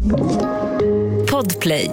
Podplay.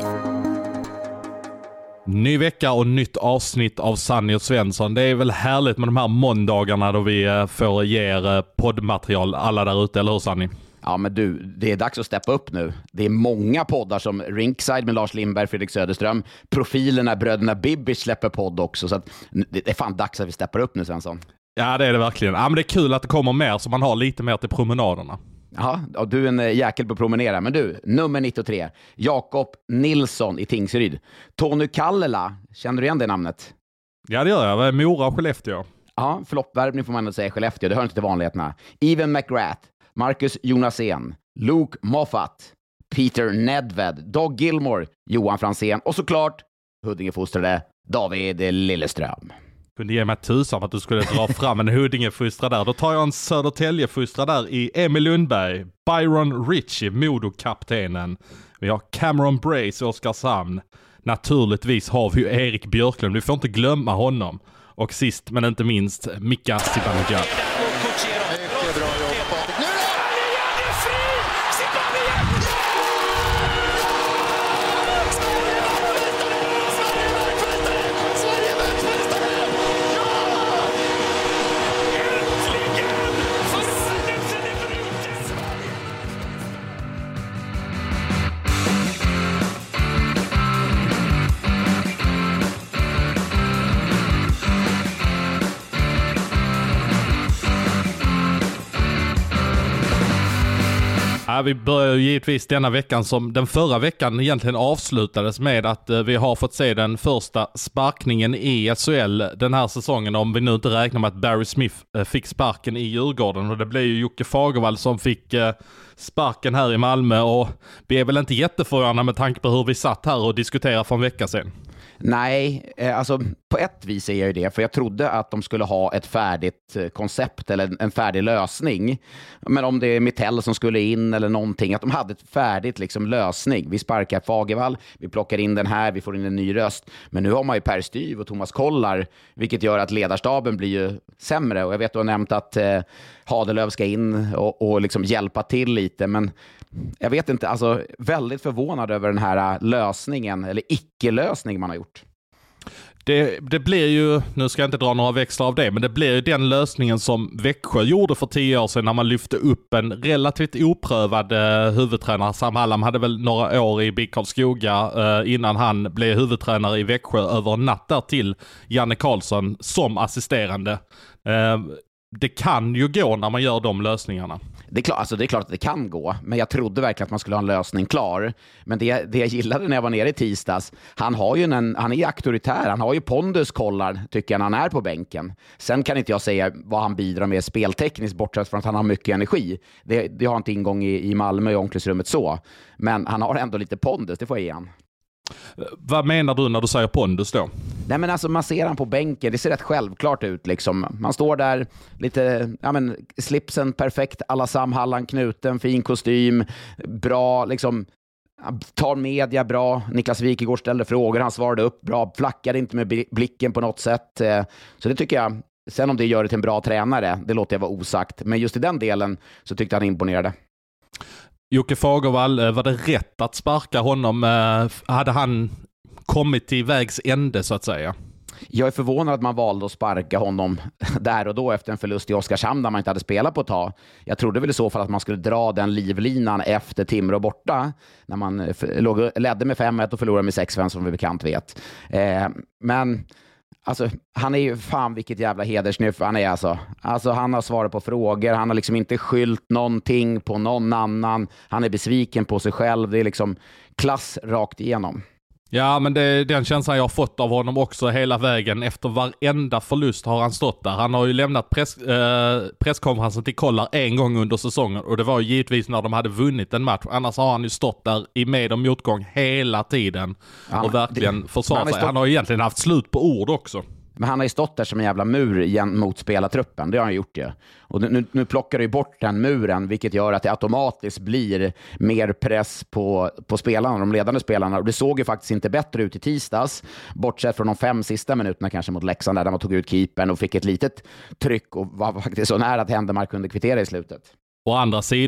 Ny vecka och nytt avsnitt av Sanny och Svensson. Det är väl härligt med de här måndagarna då vi får ge er poddmaterial alla där ute, eller hur Sanny? Ja, men du, det är dags att steppa upp nu. Det är många poddar som Rinkside med Lars Lindberg, Fredrik Söderström. Profilerna, bröderna Bibic släpper podd också. Så att det är fan dags att vi steppar upp nu, Svensson. Ja, det är det verkligen. Ja, men det är kul att det kommer mer så man har lite mer till promenaderna. Ja, och du är en jäkel på att promenera. Men du, nummer 93. Jakob Nilsson i Tingsryd. Tony Kallela, känner du igen det namnet? Ja, det gör jag. Mora och Skellefteå. Ja, floppvärvning får man ändå säga Skellefteå. Det hör inte till vanligheterna. Even McGrath, Marcus Jonasén, Luke Moffat, Peter Nedved, Doug Gilmore, Johan Franzén och såklart Huddingefostrade David Lilleström. Kunde ge mig tusan att du skulle dra fram en Huddingefostra där. Då tar jag en Södertäljefostra där i Emil Lundberg, Byron Ritchie, Modo-kaptenen. Vi har Cameron Brace i Oskarshamn. Naturligtvis har vi ju Erik Björklund. Vi får inte glömma honom. Och sist men inte minst Mika Zibanejad. Ja, vi börjar ju givetvis denna veckan som den förra veckan egentligen avslutades med att vi har fått se den första sparkningen i SHL den här säsongen, om vi nu inte räknar med att Barry Smith fick sparken i Djurgården, och det blev ju Jocke Fagervall som fick sparken här i Malmö, och vi är väl inte jätteförvånade med tanke på hur vi satt här och diskuterade för en vecka sedan. Nej, alltså på ett vis är jag ju det, för jag trodde att de skulle ha ett färdigt koncept eller en färdig lösning. Men om det är Mittell som skulle in eller någonting, att de hade ett färdigt liksom lösning. Vi sparkar Fagervall, vi plockar in den här, vi får in en ny röst. Men nu har man ju Per Styv och Thomas Kollar, vilket gör att ledarstaben blir ju sämre. Och jag vet att du har nämnt att Hadelöv ska in och liksom hjälpa till lite, men jag vet inte, alltså väldigt förvånad över den här lösningen eller icke-lösning man har gjort. Det blir ju, nu ska jag inte dra några växlar av det, men det blir ju den lösningen som Växjö gjorde för 10 år sedan när man lyfte upp en relativt oprövad huvudtränare. Sam Hallam hade väl några år i BIK Karlskoga innan han blev huvudtränare i Växjö över en natt där till Janne Karlsson som assisterande. Det kan ju gå när man gör de lösningarna. Det är klart att det kan gå, men jag trodde verkligen att man skulle ha en lösning klar. Men det jag gillade när jag var nere i tisdags, han är ju auktoritär, han har ju pondus, Kollar, tycker jag, när han är på bänken. Sen kan inte jag säga vad han bidrar med speltekniskt, bortsett från att han har mycket energi. Det har inte ingång i Malmö i omklädningsrummet så. Men han har ändå lite pondus, det får jag ge han. Vad menar du när du säger pondus då? Nej, men alltså man ser han på bänken, det ser rätt självklart ut liksom. Man står där lite, slipsen perfekt, alla Sam Hallam knuten, fin kostym, bra liksom, tar media bra. Niklas Wikegård ställde frågor, han svarade upp bra, flackade inte med blicken på något sätt. Så det tycker jag, sen om det gör det till en bra tränare, det låter jag vara osagt. Men just i den delen så tyckte han imponerade. Jocke Fagervall, var det rätt att sparka honom? Hade han kommit till vägs ände så att säga? Jag är förvånad att man valde att sparka honom där och då efter en förlust i Oskarshamn där man inte hade spelat på ett tag. Jag trodde väl i så fall att man skulle dra den livlinan efter Timrå borta när man ledde med 5-1 och förlorade med 6-5 som vi bekant vet. Men alltså, han är ju fan vilket jävla hedersnyff han är alltså han har svarat på frågor, han har liksom inte skyllt någonting på någon annan, han är besviken på sig själv, det är liksom klass rakt igenom. Ja, men det är den känslan jag har fått av honom också hela vägen. Efter varenda förlust har han stått där. Han har ju lämnat presskonferensen till Kollar en gång under säsongen, och det var ju givetvis när de hade vunnit en match. Annars har han ju stått där i med- och motgång hela tiden och verkligen försvarat sig. Han har ju egentligen haft slut på ord också. Men han har ju stått där som en jävla mur mot spelartruppen. Det har han gjort ju. Och nu plockar du bort den muren, vilket gör att det automatiskt blir mer press på spelarna, de ledande spelarna. Och det såg ju faktiskt inte bättre ut i tisdags, bortsett från de 5 sista minuterna kanske mot Leksand där man tog ut keepern och fick ett litet tryck och var faktiskt så nära att Händemark kunde kvittera i slutet. Å andra sidan,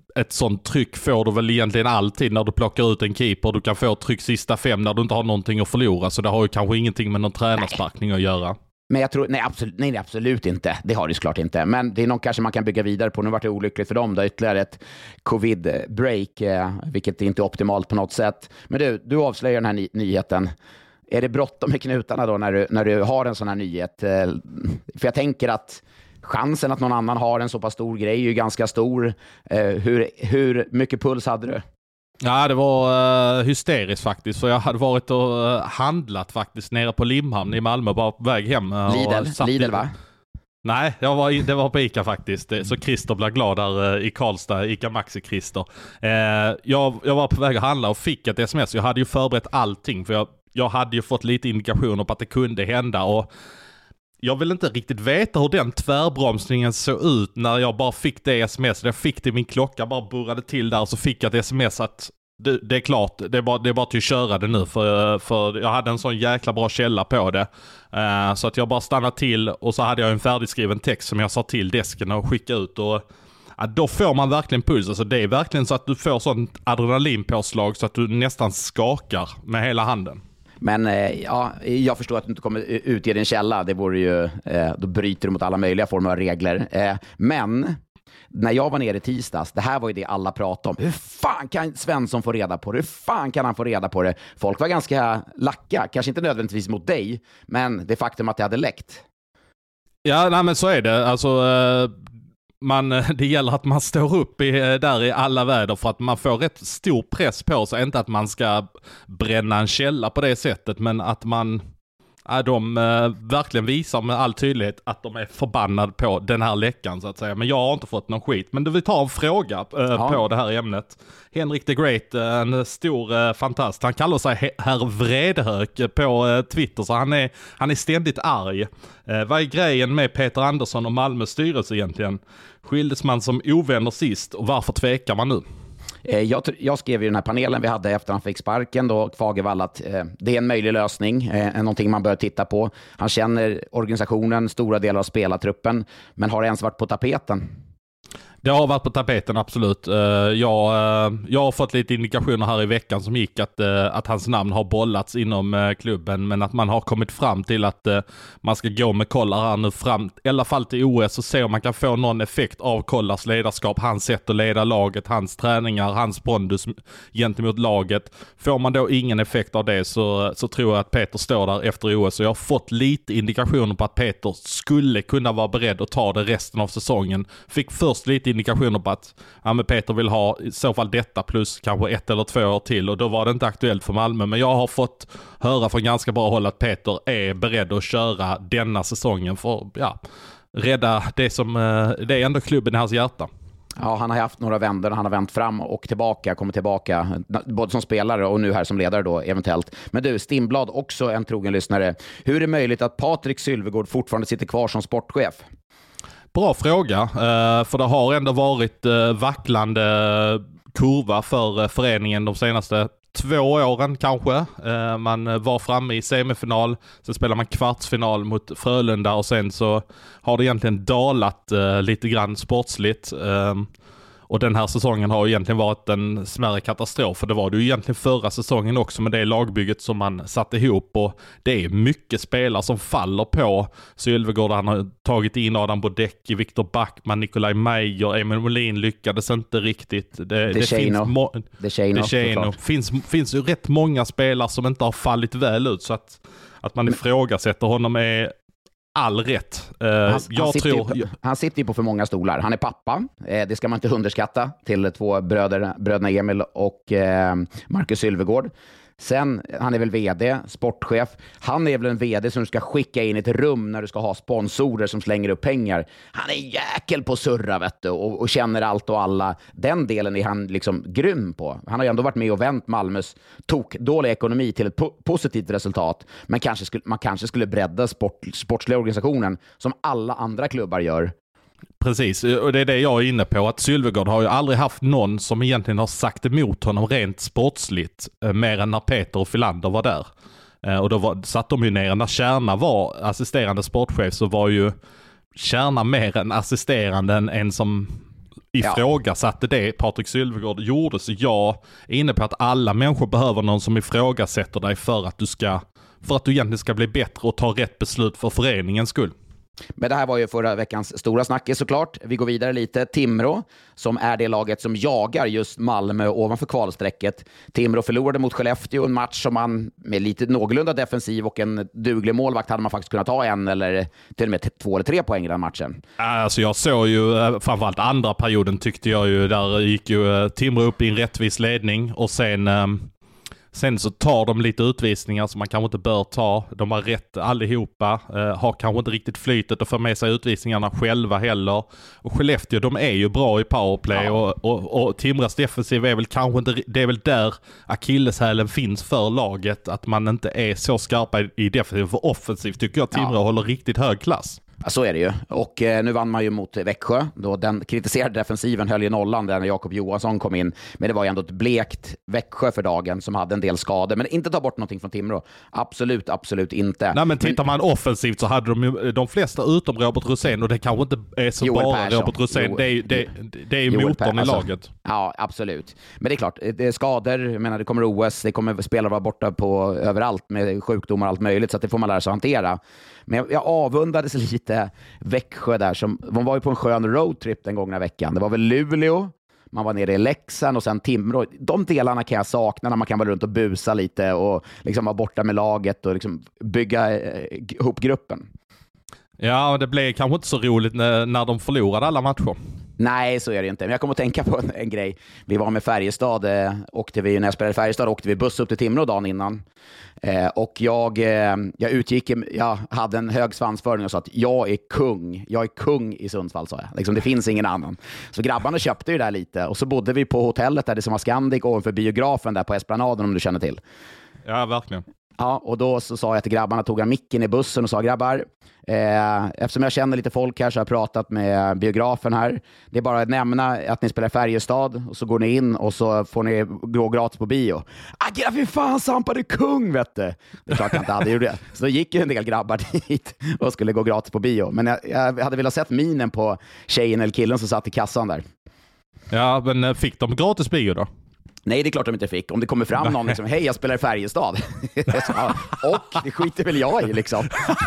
ett sånt tryck får du väl egentligen alltid när du plockar ut en keeper. Du kan få tryck sista 5 när du inte har någonting att förlora. Så det har ju kanske ingenting med någon tränarsparkning att göra. Men jag tror, nej, absolut inte. Det har det såklart inte. Men det är något kanske man kan bygga vidare på. Nu var det olyckligt för dem. Det är ytterligare ett covid-break, vilket är inte optimalt på något sätt. Men du avslöjar den här nyheten. Är det bråttom med knutarna då när du har en sån här nyhet? För jag tänker att chansen att någon annan har en så pass stor grej är ju ganska stor. Hur mycket puls hade du? Ja, det var hysteriskt faktiskt. För jag hade varit och handlat faktiskt nere på Limhamn i Malmö, bara på väg hem. Lidl va? Nej, det var på Ica faktiskt. Så Christer blev glad där i Karlstad, Ica Maxi Christer. Jag var på väg att handla och fick ett sms. Jag hade ju förberett allting, för jag hade ju fått lite indikationer på att det kunde hända. Och jag vill inte riktigt veta hur den tvärbromsningen såg ut när jag bara fick det sms. Jag fick det i min klocka, bara burrade till där, och så fick jag ett sms att det är klart, det är bara till att köra det nu. För jag hade en sån jäkla bra källa på det. Så att jag bara stannade till, och så hade jag en färdigskriven text som jag sa till desken och skickade ut. Och ja, då får man verkligen puls. Alltså det är verkligen så att du får sånt adrenalinpåslag så att du nästan skakar med hela handen. Men ja, jag förstår att du inte kommer utge din källa. Det vore ju, då bryter du mot alla möjliga former av regler. Men när jag var nere i tisdags, det här var ju det alla pratade om. Hur fan kan Svensson få reda på det? Hur fan kan han få reda på det? Folk var ganska lacka, kanske inte nödvändigtvis mot dig, men det faktum att det hade läckt. Ja, nej, men så är det. Alltså, det gäller att man står upp där i alla väder, för att man får rätt stor press på sig. Inte att man ska bränna en källa på det sättet, men att de verkligen visar med all tydlighet att de är förbannade på den här läckan så att säga. Men jag har inte fått någon skit. Men vi tar en fråga på det här ämnet. Henrik the Great, en stor fantast. Han kallar sig herr Vredehök på Twitter, så han är ständigt arg. Vad är grejen med Peter Andersson och Malmös styrelse egentligen? Skildes man som ovänner sist, och varför tvekar man nu? Jag skrev i den här panelen vi hade efter han fick sparken då, Fagervall, att det är en möjlig lösning, någonting man bör titta på. Han känner organisationen, stora delar av spelartruppen, men har det ens varit på tapeten? Det har varit på tapeten, absolut. Jag har fått lite indikationer här i veckan som gick att hans namn har bollats inom klubben, men att man har kommit fram till att man ska gå med Kollar här nu fram, i alla fall till OS, och se om man kan få någon effekt av Kollars ledarskap, hans sätt att leda laget, hans träningar, hans pondus gentemot laget. Får man då ingen effekt av det, så tror jag att Peter står där efter OS, och jag har fått lite indikationer på att Peter skulle kunna vara beredd att ta det resten av säsongen. Fick först lite indikationer på att men Peter vill ha i så fall detta plus kanske 1 eller 2 år till, och då var det inte aktuellt för Malmö. Men jag har fått höra från ganska bra håll att Peter är beredd att köra denna säsongen för rädda det som det är ändå klubben i hans hjärta. Ja, han har haft några vändor, han har vänt fram och tillbaka, kommer tillbaka både som spelare och nu här som ledare då eventuellt. Men du, Stimblad, också en trogen lyssnare. Hur är det möjligt att Patrik Sylvegård fortfarande sitter kvar som sportchef? Bra fråga, för det har ändå varit vacklande kurva för föreningen de senaste 2 åren kanske. Man var framme i semifinal, sen spelar man kvartsfinal mot Frölunda, och sen så har det egentligen dalat lite grann sportsligt. Och den här säsongen har egentligen varit en smärre katastrof, för det var det ju egentligen förra säsongen också med det lagbygget som man satte ihop, och det är mycket spelare som faller på Sylvegård. Han har tagit in Adam Bodecki, Viktor Backman, Nikolaj Meyer, Emil Molin lyckades inte riktigt. Det finns ju rätt många spelare som inte har fallit väl ut, så att man ifrågasätter honom är all rätt. Han sitter ju på för många stolar. Han är pappa. Det ska man inte underskatta, till 2 bröderna Emil och Marcus Sylvegård. Sen, han är väl vd, sportchef. Han är väl en vd som du ska skicka in i ett rum när du ska ha sponsorer som slänger upp pengar. Han är jäkel på surra, vet du, och känner allt och alla. Den delen är han liksom grym på. Han har ju ändå varit med och vänt Malmös dåliga ekonomi till ett positivt resultat. Men man kanske skulle bredda sportsliga organisationen som alla andra klubbar gör. Precis, och det är det jag är inne på, att Sylvegård har ju aldrig haft någon som egentligen har sagt emot honom rent sportsligt, mer än när Peter och Filander var där. Och då satt de ju ner, när Kärna var assisterande sportchef, så var ju Kärna mer än assisterande än som ifrågasatte det Patrik Sylvegård gjorde. Så jag är inne på att alla människor behöver någon som ifrågasätter dig för att du egentligen ska bli bättre och ta rätt beslut för föreningens skull. Men det här var ju förra veckans stora snackis såklart. Vi går vidare lite. Timrå, som är det laget som jagar just Malmö ovanför kvalsträcket. Timrå förlorade mot Skellefteå, en match som man med lite någorlunda defensiv och en duglig målvakt hade man faktiskt kunnat ta 1 eller till och med 2 eller 3 poäng i den matchen. Alltså jag såg ju, framförallt andra perioden tyckte jag ju, där gick ju Timrå upp i en rättvis ledning och sen så tar de lite utvisningar som man kanske inte bör ta. De har rätt allihopa. Har kanske inte riktigt flytet och får med sig utvisningarna själva heller. Och Skellefteå, de är ju bra i powerplay. Ja. Och Timras defensiv är väl kanske inte... Det är väl där akilleshälen finns för laget. Att man inte är så skarpa i defensiv. För offensivt tycker jag Timrå håller riktigt hög klass. Ja, så är det ju. Och nu vann man ju mot Växjö. Då den kritiserade defensiven höll ju nollan där när Jakob Johansson kom in. Men det var ju ändå ett blekt Växjö för dagen som hade en del skador. Men inte ta bort någonting från Timrå. Absolut inte. Nej, men tittar man offensivt så hade de ju de flesta utom Robert Rosén. Och det kanske inte är så Joel bara Persson. Robert Rosén. Det är ju motorn i laget. Ja, absolut. Men det är klart, det är skador. Jag menar, det kommer OS. Det kommer spelare vara borta på överallt med sjukdomar och allt möjligt. Så att det får man lära sig att hantera. Men jag avundades lite Växjö där. De var ju på en skön roadtrip den gångna veckan. Det var väl Luleå, man var nere i Leksand och sen Timrå. De delarna kan jag sakna när man kan vara runt och busa lite och liksom vara borta med laget och liksom bygga ihop gruppen. Ja, det blev kanske inte så roligt när de förlorade alla matcher. Nej, så är det inte. Men jag kommer att tänka på en grej. Vi var med Färjestad. När jag spelade i Färjestad åkte vi buss upp till Timrå dagen innan. Och jag hade en hög svansföring och sa att jag är kung i Sundsvall, sa jag. Liksom, det finns ingen annan. Så grabbarna köpte ju där lite. Och så bodde vi på hotellet där det som var Scandic ovanför biografen där på Esplanaden, om du känner till. Ja, verkligen. Ja, och då så sa jag till grabbarna, tog jag micken i bussen och sa, grabbar, eftersom jag känner lite folk här så har jag pratat med biografen här. Det är bara att nämna att ni spelar Färjestad och så går ni in och så får ni gå gratis på bio. Fy fan, Sampa, det är kung, vet du. Det är klart jag inte hade gjort det. Så då gick ju en del grabbar dit och skulle gå gratis på bio. Men jag hade velat sett minen på tjejen eller killen som satt i kassan där. Ja, men fick de gratis bio då? Nej, det är klart de inte fick. Om det kommer fram någon liksom, hej, jag spelar i Färjestad. Och det skiter väl jag i liksom.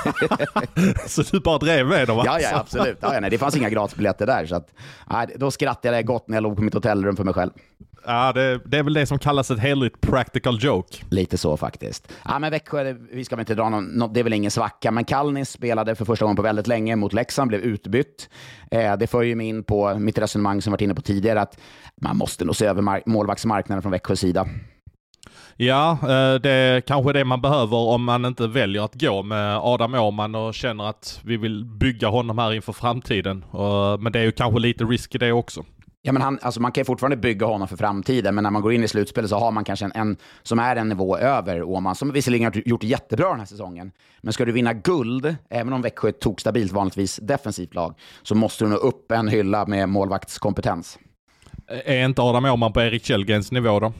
Så du bara drev med dem? Ja, absolut. Ja, nej, det fanns inga gratisbiljetter där. Så att, då skrattade jag gott när jag låg på mitt hotellrum för mig själv. Ja, det är väl det som kallas ett heligt practical joke. Lite så faktiskt. Ja, men Växjö, vi ska väl inte dra det är väl ingen svacka. Men Kallnis spelade för första gången på väldigt länge mot Leksand, blev utbytt. Det för ju mig in på mitt resonemang som varit inne på tidigare, att man måste nog se över målvaktsmarknaden från Växjös sida. Ja, det är kanske det man behöver om man inte väljer att gå med Adam Åhman och känner att vi vill bygga honom här inför framtiden. Men det är ju kanske lite risk i det också. Ja, men man kan ju fortfarande bygga honom för framtiden, men när man går in i slutspelet så har man kanske en som är en nivå över Åhman, som visserligen har gjort jättebra den här säsongen. Men ska du vinna guld, även om Växjö tog stabilt vanligtvis defensivt lag, så måste du nå upp en hylla med målvaktskompetens. Är inte Adam Åhman på Erik Källgrens nivå då?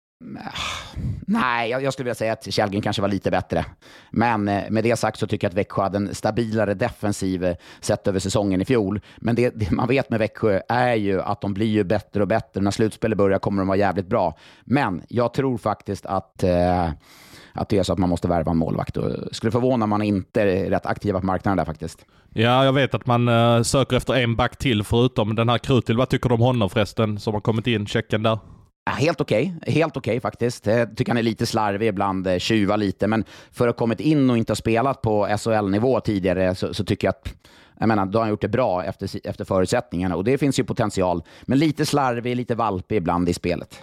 Nej, jag skulle vilja säga att Källgren kanske var lite bättre. Men med det sagt så tycker jag att Växjö hade en stabilare defensiv sett över säsongen i fjol. Men det man vet med Växjö är ju att de blir ju bättre och bättre. När slutspelet börjar kommer de vara jävligt bra. Men jag tror faktiskt att det är så att man måste värva en målvakt. Och skulle förvåna om man inte är rätt aktiva på marknaden där faktiskt. Ja, jag vet att man söker efter en back till förutom den här Krutil. Vad tycker du om honom förresten som har kommit in, checken där? Helt okej faktiskt. Jag tycker han är lite slarvig ibland, tjuva lite. Men för att ha kommit in och inte ha spelat på SHL-nivå tidigare så tycker jag att då har han gjort det bra efter förutsättningarna. Och det finns ju potential. Men lite slarvig, lite valpig ibland i spelet.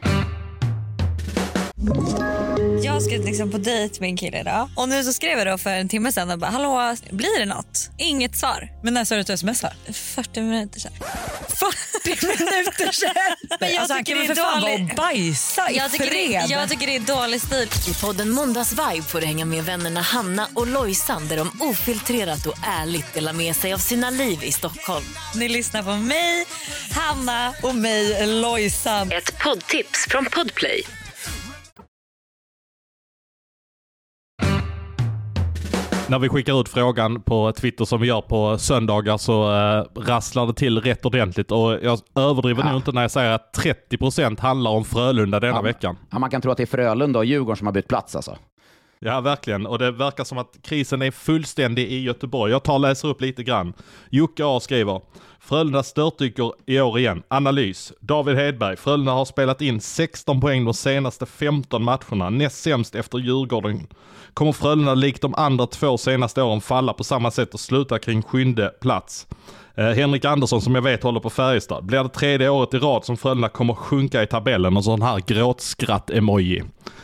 Jag ska liksom på dejt med en kille idag. Och nu så skrev jag då för en timme sedan och bara, hallå, blir det något? Inget svar. Men när sa du att du smsar? 40 minuter sedan. 40 minuter sedan? Men jag tycker det är dålig. Bajsa i fred. Jag tycker det är dålig stil. I podden Måndagsvibe får du hänga med vännerna Hanna och Lojsan, där de ofiltrerat och ärligt delar med sig av sina liv i Stockholm. Ni lyssnar på mig, Hanna och mig, Lojsan. Ett poddtips från Podplay. När vi skickar ut frågan på Twitter som vi gör på söndagar så rasslar det till rätt ordentligt. Och jag överdriver nu inte när jag säger att 30% handlar om Frölunda denna veckan. Ja, man kan tro att det är Frölunda och Djurgården som har bytt plats alltså. Ja, verkligen. Och det verkar som att krisen är fullständig i Göteborg. Jag läser upp lite grann. Jocke A skriver: Frölunda störtdyker i år igen. Analys. David Hedberg. Frölunda har spelat in 16 poäng de senaste 15 matcherna. Näst sämst efter Djurgården. Kommer Frölunda likt de andra 2 senaste åren falla på samma sätt och sluta kring 7:e plats? Henrik Andersson som jag vet håller på Färjestad. Blir det 3:e året i rad som Frölunda kommer sjunka i tabellen? Och sån här gråtskratt-emoji.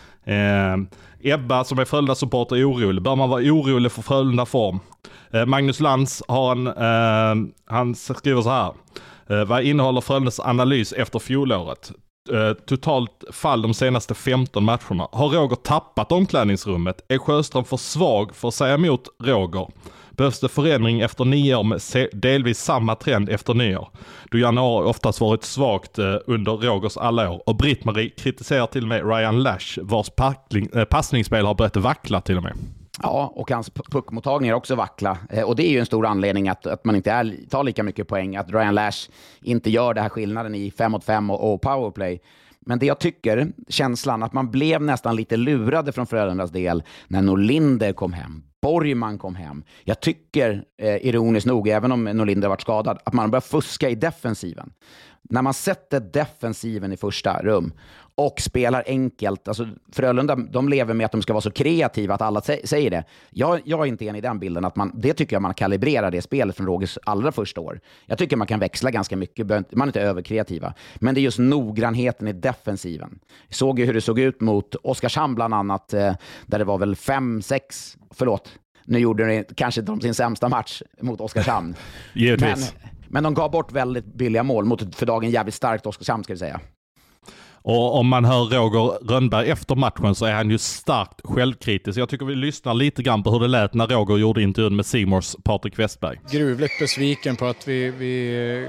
Ebba som är Frölunda-supporter är orolig. Bör man vara orolig för Frölunda-form? Magnus Lantz har han skriver så här. Vad innehåller Frölundas analys efter fjolåret? Totalt fall de senaste 15 matcherna. Har Roger tappat omklädningsrummet? Är Sjöström för svag för att säga emot Roger? Behövs det förändring efter 9 år med delvis samma trend efter nyår? Då januari oftast varit svagt under Rogers alla år. Och Britt-Marie kritiserar till och med Ryan Lash vars passningsspel har börjat vackla till och med. Ja, och hans puckmottagningar också vackla. Och det är ju en stor anledning att man inte tar lika mycket poäng. Att Ryan Lash inte gör det här skillnaden i 5-mot-5 och powerplay. Men det jag tycker, känslan att man blev nästan lite lurade från Frölundas del när Norlinder kom hem. Borgman kom hem. Jag tycker, ironiskt nog, även om Norlinder varit skadad, att man börjar fuska i defensiven. När man sätter defensiven i första rum och spelar enkelt, alltså Frölunda, de lever med att de ska vara så kreativa att alla säger det. Jag är inte enig i den bilden att det tycker jag man kalibrerar det spelet från Rogers allra första år. Jag tycker man kan växla ganska mycket, man är inte överkreativa. Men det är just noggrannheten i defensiven. Jag såg ju hur det såg ut mot Oskarshamn bland annat, där det var väl 5-6, nu gjorde de kanske inte sin sämsta match mot Oskarshamn. Men de gav bort väldigt billiga mål mot för dagen jävligt starkt Oskarshamn, ska vi säga. Och om man hör Roger Rönnberg efter matchen så är han ju starkt självkritisk. Jag tycker vi lyssnar lite grann på hur det lät när Roger gjorde intervjun med C Mores Patrik Westberg. Gruvligt besviken på att vi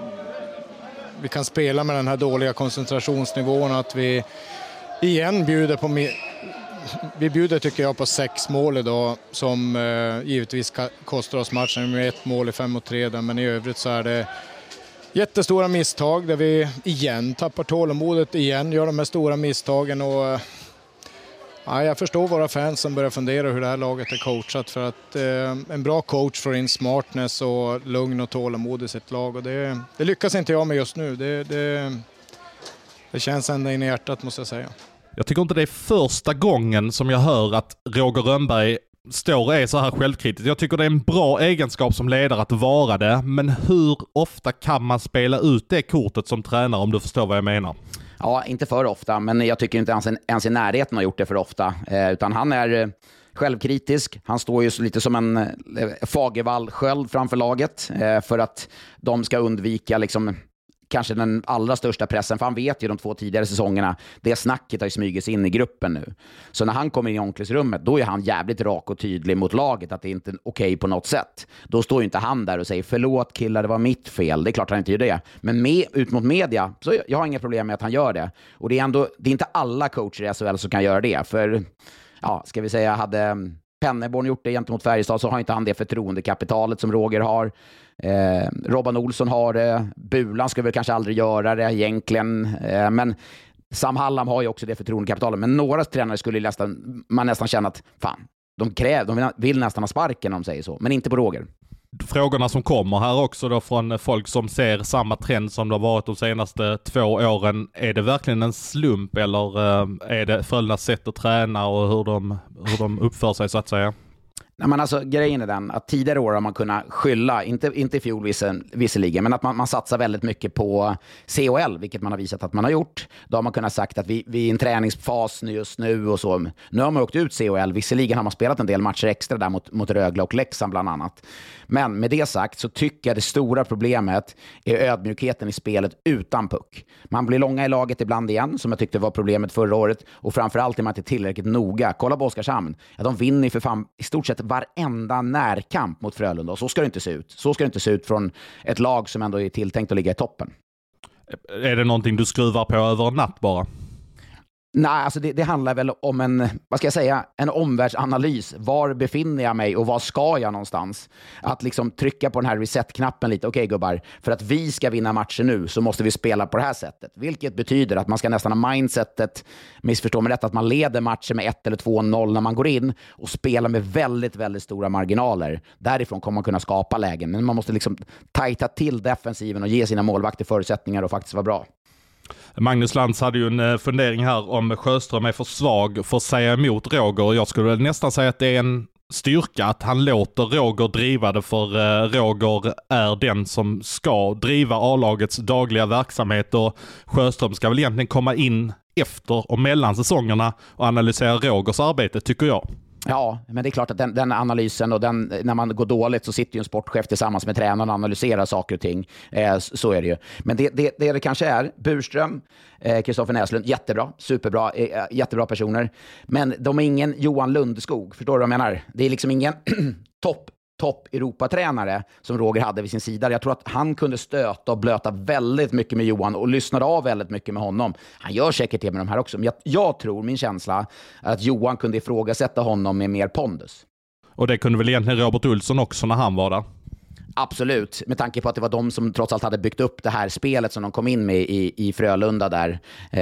kan spela med den här dåliga koncentrationsnivån, att vi igen bjuder tycker jag på 6 mål idag som givetvis kostar oss matchen med 1 mål i 5-3, men i övrigt så är det jättestora misstag där vi igen tappar tålamodet, igen gör de här stora misstagen. Och jag förstår våra fans som börjar fundera hur det här laget är coachat, för att en bra coach får in smartness och lugn och tålamod i sitt lag, och det lyckas inte jag med just nu. Det känns ända in i hjärtat, måste jag säga. Jag tycker inte det är första gången som jag hör att Roger Rönnberg står och är så här självkritisk. Jag tycker det är en bra egenskap som ledare att vara det, men hur ofta kan man spela ut det kortet som tränare, om du förstår vad jag menar? Ja, inte för ofta, men jag tycker inte ens i närheten har gjort det för ofta. Utan han är självkritisk. Han står ju lite som en Fagervall-sköld framför laget för att de ska undvika liksom kanske den allra största pressen, för han vet ju de 2 tidigare säsongerna, det snacket har ju smygits in i gruppen nu. Så när han kommer in i omklädningsrummet, då är han jävligt rak och tydlig mot laget att det inte är okej på något sätt. Då står ju inte han där och säger förlåt killar, det var mitt fel. Det är klart han inte gör det. Men ut mot media, så jag har inga problem med att han gör det. Och det är inte alla coacher i SHL som kan göra det. För, ska vi säga, hade Penneborn gjort det gentemot Färjestad så har inte han det förtroendekapitalet som Roger har. Robban Olsson har det. Bulan ska väl kanske aldrig göra det egentligen. Men Sam Hallam har ju också det förtroendekapitalet. Men några tränare skulle man nästan känna att fan, de vill nästan ha sparken om de säger så. Men inte på Roger. Frågorna som kommer här också då från folk som ser samma trend som det har varit de senaste 2 åren. Är det verkligen en slump eller är det Frölundas sätt att träna och hur de uppför sig så att säga? Nej, men alltså, grejen är den att tidigare år har man kunnat skylla, inte i fjol visserligen, men att man satsar väldigt mycket på CHL, vilket man har visat att man har gjort. Då har man kunnat sagt att vi är i en träningsfas just nu och så. Nu har man åkt ut CHL, visserligen har man spelat en del matcher extra där mot Rögle och Leksand bland annat. Men med det sagt så tycker jag det stora problemet är ödmjukheten i spelet utan puck. Man blir långa i laget ibland igen, som jag tyckte var problemet förra året, och framförallt är man inte tillräckligt noga. Kolla på Oskarshamn. Ja, de vinner för fan i stort sett varenda närkamp mot Frölunda, och så ska det inte se ut. Så ska det inte se ut från ett lag som ändå är tilltänkt att ligga i toppen. Är det någonting du skruvar på över en natt bara? Nej, alltså det handlar väl om en omvärldsanalys. Var befinner jag mig och var ska jag någonstans? Att liksom trycka på den här reset-knappen lite. Okej, gubbar, för att vi ska vinna matcher nu så måste vi spela på det här sättet. Vilket betyder att man ska nästan ha mindsetet, missförstå mig rätt, att man leder matcher med 1 eller 2-0 när man går in och spelar med väldigt, väldigt stora marginaler. Därifrån kommer man kunna skapa lägen, men man måste liksom tajta till defensiven och ge sina målvakter förutsättningar och faktiskt vara bra. Magnus Lantz hade ju en fundering här om Sjöström är för svag för att säga emot Roger. Jag skulle nästan säga att det är en styrka att han låter Roger driva det, för Roger är den som ska driva A-lagets dagliga verksamhet, och Sjöström ska väl egentligen komma in efter och mellan säsongerna och analysera Rogers arbete, tycker jag. Ja, men det är klart att den analysen och när man går dåligt så sitter ju en sportchef tillsammans med tränaren och analyserar saker och ting. Så är det ju. Men det kanske är Burström, Kristoffer Näslund, jättebra, superbra, jättebra personer. Men de är ingen Johan Lundeskog, förstår du vad jag menar? Det är liksom ingen topp Europatränare som Roger hade vid sin sida. Jag tror att han kunde stöta och blöta väldigt mycket med Johan och lyssnade av väldigt mycket med honom. Han gör säkert det med de här också. Men jag tror, min känsla, att Johan kunde ifrågasätta honom med mer pondus. Och det kunde väl egentligen Robert Olsson också när han var där? Absolut, med tanke på att det var de som trots allt hade byggt upp det här spelet som de kom in med i Frölunda där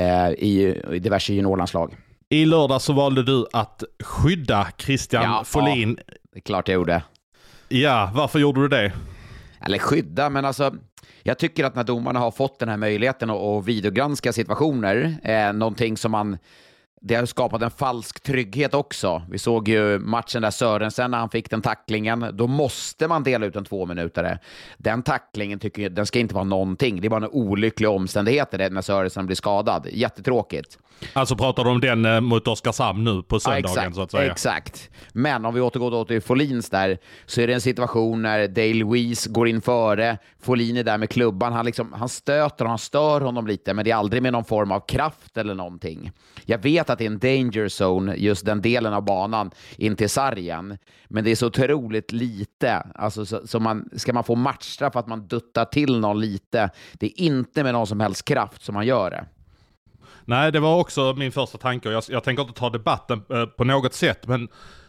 i diverse juniorlandslag. I lördag så valde du att skydda Christian Folin. Ja, det är klart jag gjorde. Ja, varför gjorde du det? Eller skydda, men alltså jag tycker att när domarna har fått den här möjligheten att videogranska situationer, någonting som det har skapat en falsk trygghet också. Vi såg ju matchen där Sörensen när han fick den tacklingen. Då måste man dela ut en 2-minutare. Den tacklingen tycker jag, den ska inte vara någonting. Det är bara en olycklig omständighet när Sörensen blir skadad. Jättetråkigt. Alltså pratar du om den mot Oskarshamn nu på söndagen, exakt, så att säga. Exakt. Men om vi återgår då till Folins där, så är det en situation när Dale Weiss går in före. Folin är där med klubban. Han stöter och han stör honom lite, men det är aldrig med någon form av kraft eller någonting. Jag vet att det är en danger zone, just den delen av banan in till sargen. Men det är så otroligt lite. Alltså, ska man få matchstraff för att man duttar till någon lite. Det är inte med någon som helst kraft som man gör det. Nej, det var också min första tanke, och jag tänker inte ta debatten på något sätt, men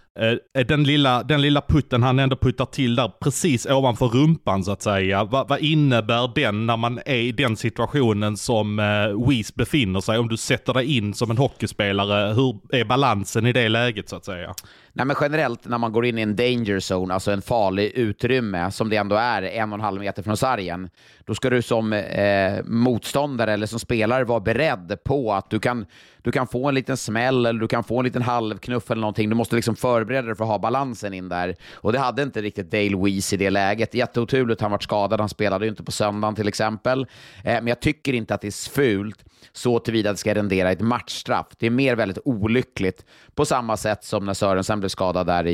den lilla putten han ändå puttar till där precis ovanför rumpan, så att säga. Vad innebär den när man är i den situationen som Weiss befinner sig? Om du sätter dig in som en hockeyspelare, hur är balansen i det läget, så att säga? Nej, men generellt när man går in i en danger zone, alltså en farlig utrymme som det ändå är 1,5 meter från sargen, då ska du som motståndare eller som spelare vara beredd på att du kan få en liten smäll eller du kan få en liten halvknuff eller någonting. Du måste liksom förbereda dig för att ha balansen in där. Och det hade inte riktigt Dale Weiss i det läget. Jätteoturligt, han var skadad, han spelade ju inte på söndagen till exempel. Men jag tycker inte att det är fult så tillvida att det ska rendera ett matchstraff. Det är mer väldigt olyckligt på samma sätt som när Sörensen blev skadad där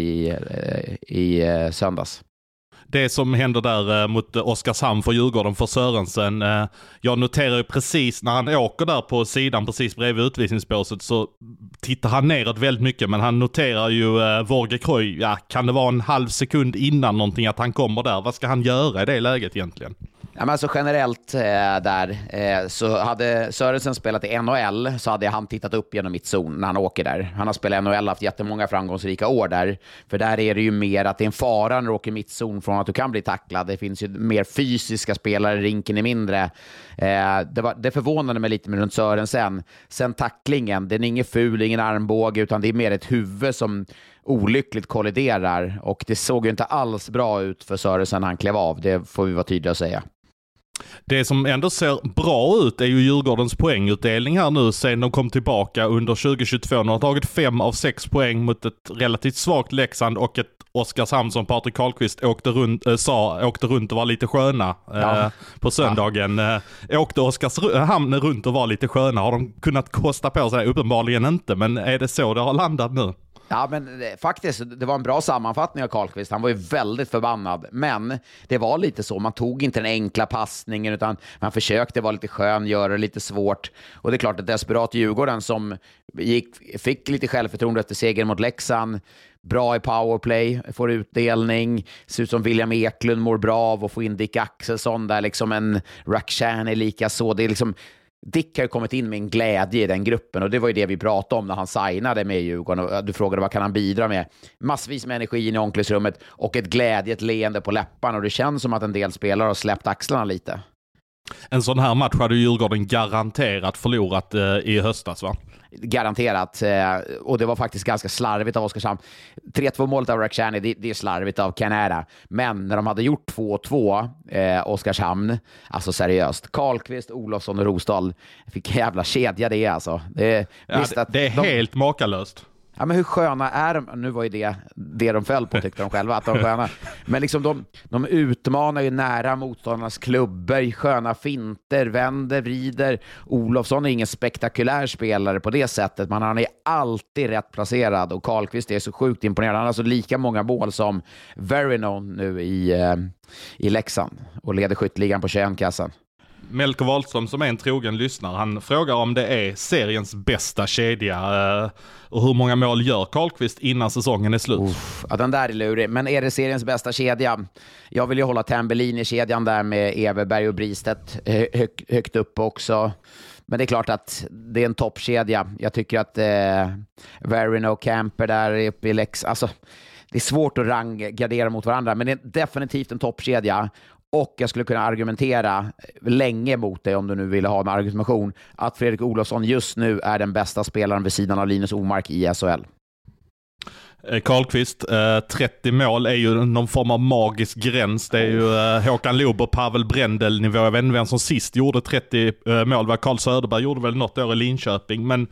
i söndags. Det som händer där mot Oskarshamn för Djurgården för Sörensen, jag noterar ju precis när han åker där på sidan precis bredvid utvisningsbåset, så tittar han neråt väldigt mycket, men han noterar ju Vorge Kroj, kan det vara en halv sekund innan någonting att han kommer där? Vad ska han göra i det läget egentligen? Ja, men alltså generellt så hade Sörensen spelat i NHL, så hade han tittat upp genom mittzon när han åker där. Han har spelat i NHL, haft jättemånga framgångsrika år där. För där är det ju mer att det är en fara när du åker mittzon från att du kan bli tacklad. Det finns ju mer fysiska spelare, rinken är mindre. Det förvånade mig lite med runt Sörensen. Sen tacklingen, den är ingen ful, ingen armbåge, utan det är mer ett huvud som olyckligt kolliderar. Och det såg ju inte alls bra ut för Sörensen när han klev av. Det får vi vara tydliga att säga. Det som ändå ser bra ut är ju Djurgårdens poängutdelning här nu sen de kom tillbaka under 2022. De har tagit 5 av 6 poäng mot ett relativt svagt Leksand och ett Oskarshamn som Patrik Karlqvist åkte runt och var lite sköna på söndagen. Åkte Oskarshamn runt och var lite sköna. Har de kunnat kosta på sig? Uppenbarligen inte, men är det så det har landat nu? Ja, men faktiskt, det var en bra sammanfattning av Karlqvist. Han var ju väldigt förbannad. Men det var lite så. Man tog inte den enkla passningen, utan man försökte vara lite skön, göra det lite svårt. Och det är klart att desperat Djurgården som fick lite självförtroende efter segern mot Leksand. Bra i powerplay, får utdelning. Ser ut som William Eklund mår bra av att få in Dick Axelsson där, liksom en Rakhshani lika så. Det är liksom Dick har ju kommit in med en glädje i den gruppen och det var ju det vi pratade om när han signade med Djurgården och du frågade vad kan han bidra med. Massvis med energi in i omklädningsrummet och ett glädje, ett leende på läpparna och det känns som att en del spelare har släppt axlarna lite. En sån här match hade Djurgården garanterat förlorat i höstas, va? Garanterat. Och det var faktiskt ganska slarvigt av Oskarshamn. 3-2 målet av Rakhshani, det är slarvigt av Canada. Men när de hade gjort 2-2 Oskarshamn, alltså seriöst. Karlqvist, Olofsson och Rosdahl fick jävla kedja det alltså. Det är helt makalöst. Ja, men hur sköna är de? Nu var ju det de föll på tyckte de själva att de var sköna. Men liksom de utmanar ju nära motståndarnas klubbor, sköna finter, vänder, vrider. Olofsson är ingen spektakulär spelare på det sättet, men han är alltid rätt placerad och Karlqvist är så sjukt imponerad. Han har alltså lika många mål som Verino nu i Leksand och leder skytteligan på 21-kassan. Melker Wahlström som är en trogen lyssnare, han frågar om det är seriens bästa kedja och hur många mål gör Karlqvist innan säsongen är slut. Ja, den där är lurig. Men är det seriens bästa kedja? Jag vill ju hålla Tambellin i kedjan där med Everberg och Bristedt högt upp också. Men det är klart att det är en toppkedja. Jag tycker att Verino och Camper där uppe i Lex, alltså det är svårt att ranggardera mot varandra, men det är definitivt en toppkedja. Och jag skulle kunna argumentera länge mot det om du nu ville ha en argumentation att Fredrik Olofsson just nu är den bästa spelaren vid sidan av Linus Omark i SHL. Karlqvist, 30 mål är ju någon form av magisk gräns. Det är ju Håkan Loob och Pavel Brendel nivå. Jag vet inte vem som sist gjorde 30 mål. Var Carl Söderberg gjorde väl något år i Linköping. Men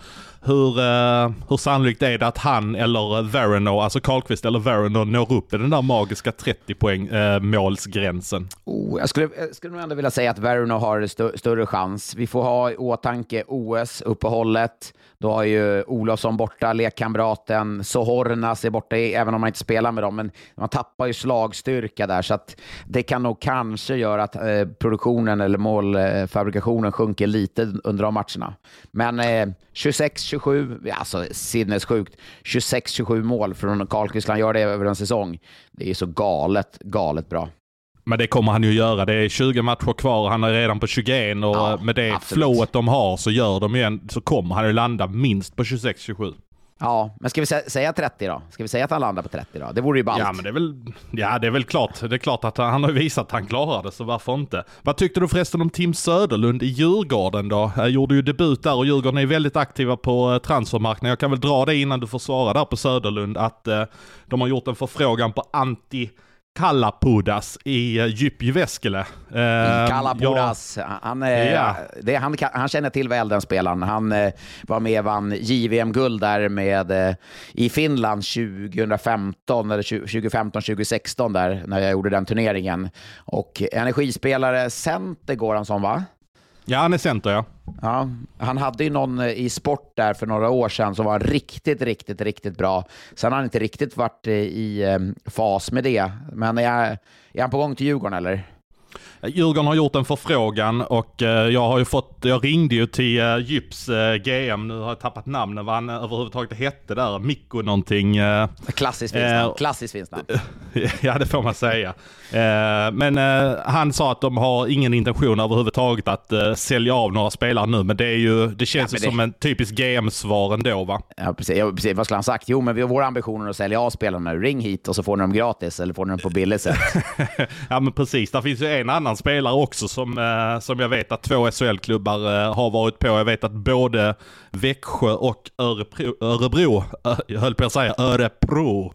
hur sannolikt är det att han eller Verino, alltså Karlqvist eller Verino, når upp i den där magiska 30 poäng målsgränsen? Jag skulle nog ändå vilja säga att Verino har större chans. Vi får ha i åtanke OS-uppehållet. Då har ju Olofsson borta, lekkamraten, Sohornas är borta, även om man inte spelar med dem. Men man tappar ju slagstyrka där, så att det kan nog kanske göra att produktionen eller målfabrikationen sjunker lite under de matcherna. Men 26-27, alltså sinnessjukt, 26-27 mål från Karlqvist, han gör det över en säsong. Det är så galet bra. Men det kommer han ju göra. Det är 20 matcher kvar och han är redan på 21 och ja, med det flowet de har så kommer han ju landa minst på 26-27. Ja, men ska vi säga 30 då? Ska vi säga att han landar på 30 då? Det vore ju ballt. Ja, men det är väl klart. Det är klart att han har visat att han klarar det, så varför inte? Vad tyckte du förresten om Tim Söderlund i Djurgården då? Jag gjorde ju debut där och Djurgården är väldigt aktiva på transfermarknaden. Jag kan väl dra det innan du får svara där på Söderlund att de har gjort en förfrågan på Kalapudas i Jyväskylä. Kalapudas. Han känner till väl den spelaren. Han var med och vann JVM-guld där i Finland 2015 eller 2015-2016 där när jag gjorde den turneringen. Och energispelare, center går han som, va? Ja, han är center, ja. Ja, han hade ju någon i sport där för några år sedan som var riktigt bra. Sen har han inte riktigt varit i fas med det. Men är han på gång till Djurgården eller? Djurgården har gjort en förfrågan och jag ringde ju till Djups GM, nu har jag tappat namnet, vad han överhuvudtaget hette där, Mikko någonting. Klassiskt vinstnamn. Ja, det får man säga. Men han sa att de har ingen intention överhuvudtaget att sälja av några spelare nu, men det känns som en typisk GM-svar ändå, va? Ja, precis. Vad skulle han sagt? Jo, men vi har våra ambitioner att sälja av spelarna. Ring hit och så får ni dem gratis eller får ni dem på billigt sätt. Ja, men precis. Där finns ju en annan spelare också som jag vet att 2 SHL-klubbar har varit på. Jag vet att både Växjö och Örebro jag höll på att säga Örebro.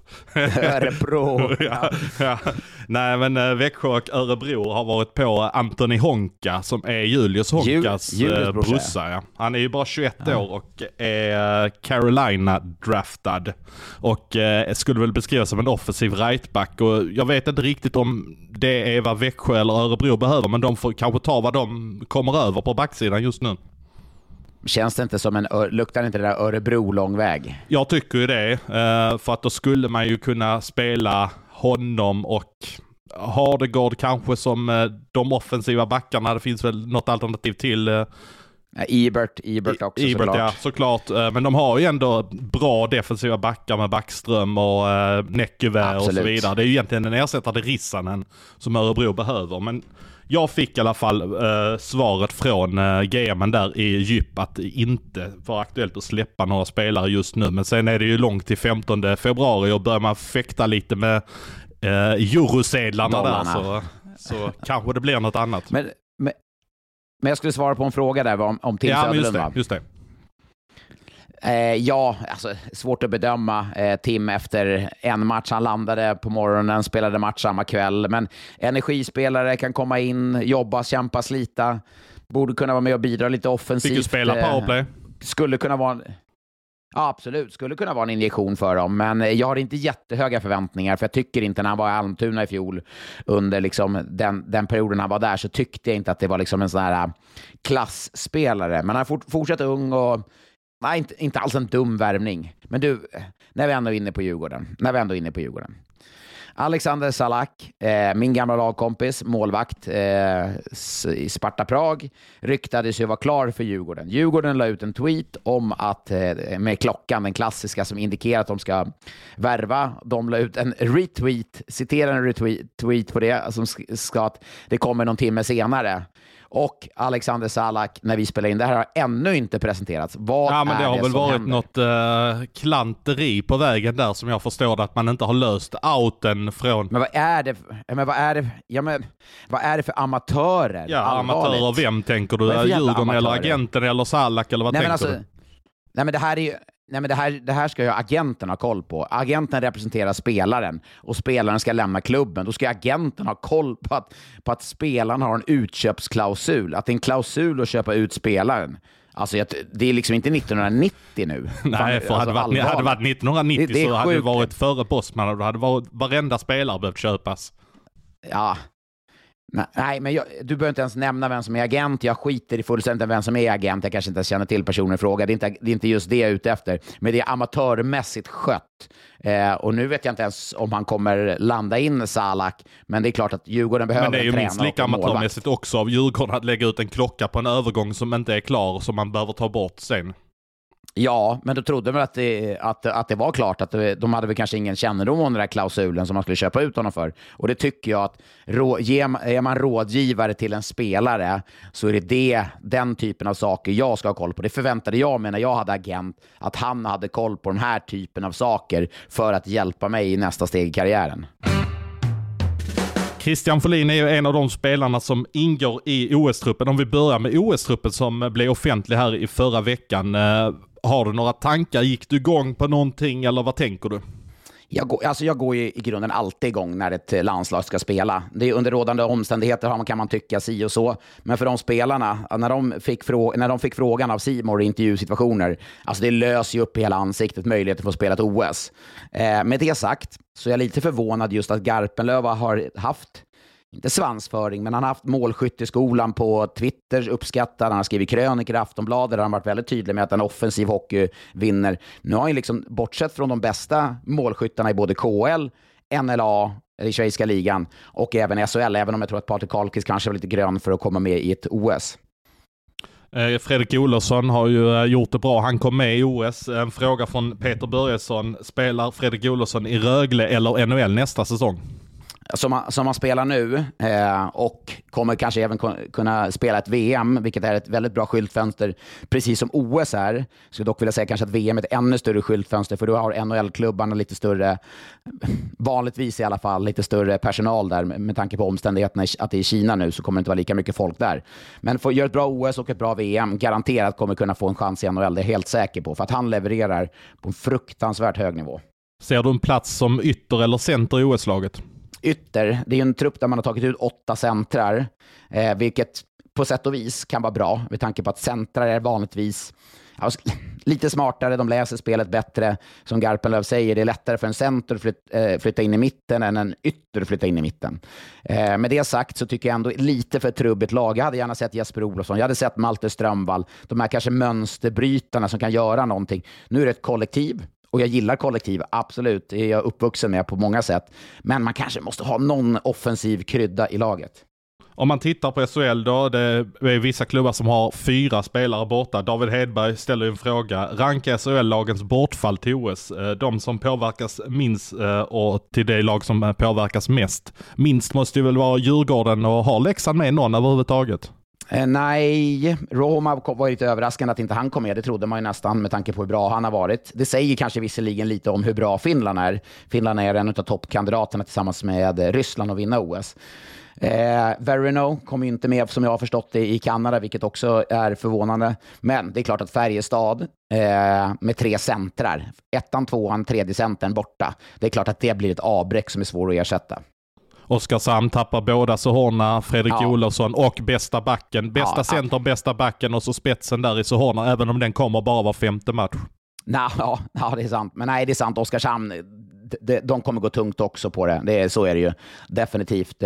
Ja. Nej, men Växjö och Örebro har varit på Anthony Honka som är Julius Honkas brorsa. Ja. Han är ju bara 21 år och är Carolina-draftad. Och skulle väl beskrivas som en offensiv rightback. Och jag vet inte riktigt om det är vad Växjö eller Örebro behöver, men de får kanske ta vad de kommer över på backsidan just nu. Känns det inte som luktar inte det där Örebro lång väg? Jag tycker ju det, för att då skulle man ju kunna spela honom och Hardegård kanske som de offensiva backarna. Det finns väl något alternativ till Ibert också såklart. Ja, såklart. Men de har ju ändå bra defensiva backar med Backström och Näckevä och så vidare. Det är ju egentligen en ersättare Rissanen som Örebro behöver. Men Jag fick i alla fall svaret från GM:n där i djup att det inte var aktuellt att släppa några spelare just nu. Men sen är det ju långt till 15 februari och börjar man fäkta lite med eurosedlarna där så kanske det blir något annat. Men jag skulle svara på en fråga där om Tim Söderlund. Ja, just det. Alltså svårt att bedöma Tim efter en match. Han landade på morgonen, spelade match samma kväll. Men energispelare kan komma in, jobba, kämpa, slita. Borde kunna vara med och bidra lite offensivt. Fick du spela powerplay? Skulle kunna vara... Ja, absolut. Skulle kunna vara en injektion för dem. Men jag har inte jättehöga förväntningar. För jag tycker inte när han var i Almtuna i fjol under liksom den perioden han var där, så tyckte jag inte att det var liksom en sån här klassspelare. Men han är fortsatt ung och nej, inte alls en dum värvning. Men du, när vi ändå är inne på Djurgården. Alexander Salak, min gamla lagkompis, målvakt i Sparta Prag, ryktades ju vara klar för Djurgården. Djurgården la ut en tweet om att, med klockan, den klassiska som indikerar att de ska värva. De la ut en retweet, citerar en retweet på det, som ska att det kommer någon timme senare. Och Alexander Salak, när vi spelar in det här, har ännu inte presenterats. Men det har väl varit något klanteri på vägen där som jag förstår att man inte har löst outen från. Men vad är det för amatörer? Ja, amatörer. Vem tänker du? Djurgården eller agenten eller Salak eller vad tänker du? Nej, men det här ska ju agenten ha koll på. Agenten representerar spelaren och spelaren ska lämna klubben. Då ska agenten ha koll på att spelaren har en utköpsklausul. Att det är en klausul att köpa ut spelaren. Alltså det är liksom inte 1990 nu. Nej, för hade det varit 1990 så hade det varit före Bosman. Då hade varenda spelare behövt köpas. Ja. Nej, men du behöver inte ens nämna vem som är agent. Jag skiter i fullständigt vem som är agent. Jag kanske inte ens känner till personen i fråga. Det är inte just det jag är ute efter. Men det är amatörmässigt skött. Och nu vet jag inte ens om han kommer landa in Salak. Men det är klart att Djurgården behöver träna. Men det är ju minst lika amatörmässigt också av Djurgården att lägga ut en klocka på en övergång som inte är klar, som man behöver ta bort sen. Ja, men då trodde man att det var klart, att de hade väl kanske ingen kännedom om den där klausulen som man skulle köpa ut honom för. Och det tycker jag att är man rådgivare till en spelare så är det den typen av saker jag ska ha koll på. Det förväntade jag mig när jag hade agent, att han hade koll på den här typen av saker för att hjälpa mig i nästa steg i karriären. Christian Folin är ju en av de spelarna som ingår i OS-truppen. Om vi börjar med OS-truppen som blev offentlig här i förra veckan. Har du några tankar? Gick du igång på någonting eller vad tänker du? Jag går ju i grunden alltid igång när ett landslag ska spela. Det är under rådande omständigheter kan man tycka si och så. Men för de spelarna, när de fick frågan av Simor i intervjusituationer, alltså det löser ju upp i hela ansiktet möjligheten att få spela ett OS. Med det sagt så är jag lite förvånad just att Garpenlöv har haft, inte svansföring, men han har haft målskytteskolan på Twitter uppskattad. Han har skrivit krönikor i Aftonbladet där han varit väldigt tydlig med att en offensiv hockey vinner. Nu har han liksom bortsett från de bästa målskyttarna i både KL, NLA, i Schweiziska ligan och även SHL, även om jag tror att Patrik Karlkvist kanske var lite grön för att komma med i ett OS. Fredrik Olofsson har ju gjort det bra. Han kom med i OS. En fråga från Peter Börjesson. Spelar Fredrik Olofsson i Rögle eller NHL nästa säsong? Som man spelar nu och kommer kanske även kunna spela ett VM, vilket är ett väldigt bra skyltfönster, precis som OS är. Så dock vill jag säga kanske att VM är ett ännu större skyltfönster, för då har NHL-klubbarna lite större, vanligtvis i alla fall, lite större personal där. Med tanke på omständigheterna att det är i Kina nu så kommer det inte vara lika mycket folk där. Men för att göra ett bra OS och ett bra VM, garanterat kommer kunna få en chans i NHL, det är jag helt säker på. För att han levererar på en fruktansvärt hög nivå. Ser du en plats som ytter eller center i OS-laget? Ytter. Det är en trupp där man har tagit ut 8 centrar, vilket på sätt och vis kan vara bra med tanke på att centrar är vanligtvis lite smartare, de läser spelet bättre. Som Garpenlöv säger, det är lättare för en center att flytta in i mitten än en ytter att flytta in i mitten. Med det sagt så tycker jag ändå lite för trubbigt lag. Jag hade gärna sett Jesper Olofsson, jag hade sett Malte Strömvall, de här kanske mönsterbrytarna som kan göra någonting. Nu är det ett kollektiv. Och jag gillar kollektiv, absolut. Det är jag uppvuxen med på många sätt. Men man kanske måste ha någon offensiv krydda i laget. Om man tittar på SHL då, det är vissa klubbar som har 4 spelare borta. David Hedberg ställer en fråga. Ranka SHL-lagens bortfall till OS. De som påverkas minst och till det lag som påverkas mest. Minst måste ju väl vara Djurgården, och har Leksand med någon överhuvudtaget? Nej, Roma var lite överraskande att inte han kom med. Det trodde man ju nästan med tanke på hur bra han har varit. Det säger kanske visserligen lite om hur bra Finland är. Finland är en av toppkandidaterna tillsammans med Ryssland att vinna OS. Verino kom ju inte med som jag har förstått det i Kanada, vilket också är förvånande. Men det är klart att Färjestad med 3 centrar, 1:an, 2:an, 3:e centern borta. Det är klart att det blir ett avbräck som är svår att ersätta. Oskarshamn tappar båda Sohorna, Fredrik Olofsson och bästa backen. Bästa center, bästa backen och så spetsen där i Sohorna, även om den kommer bara var 5:e match. Ja, det är sant. Men nej, det är sant. Oskarshamn, de kommer gå tungt också på det. Så är det ju. Definitivt.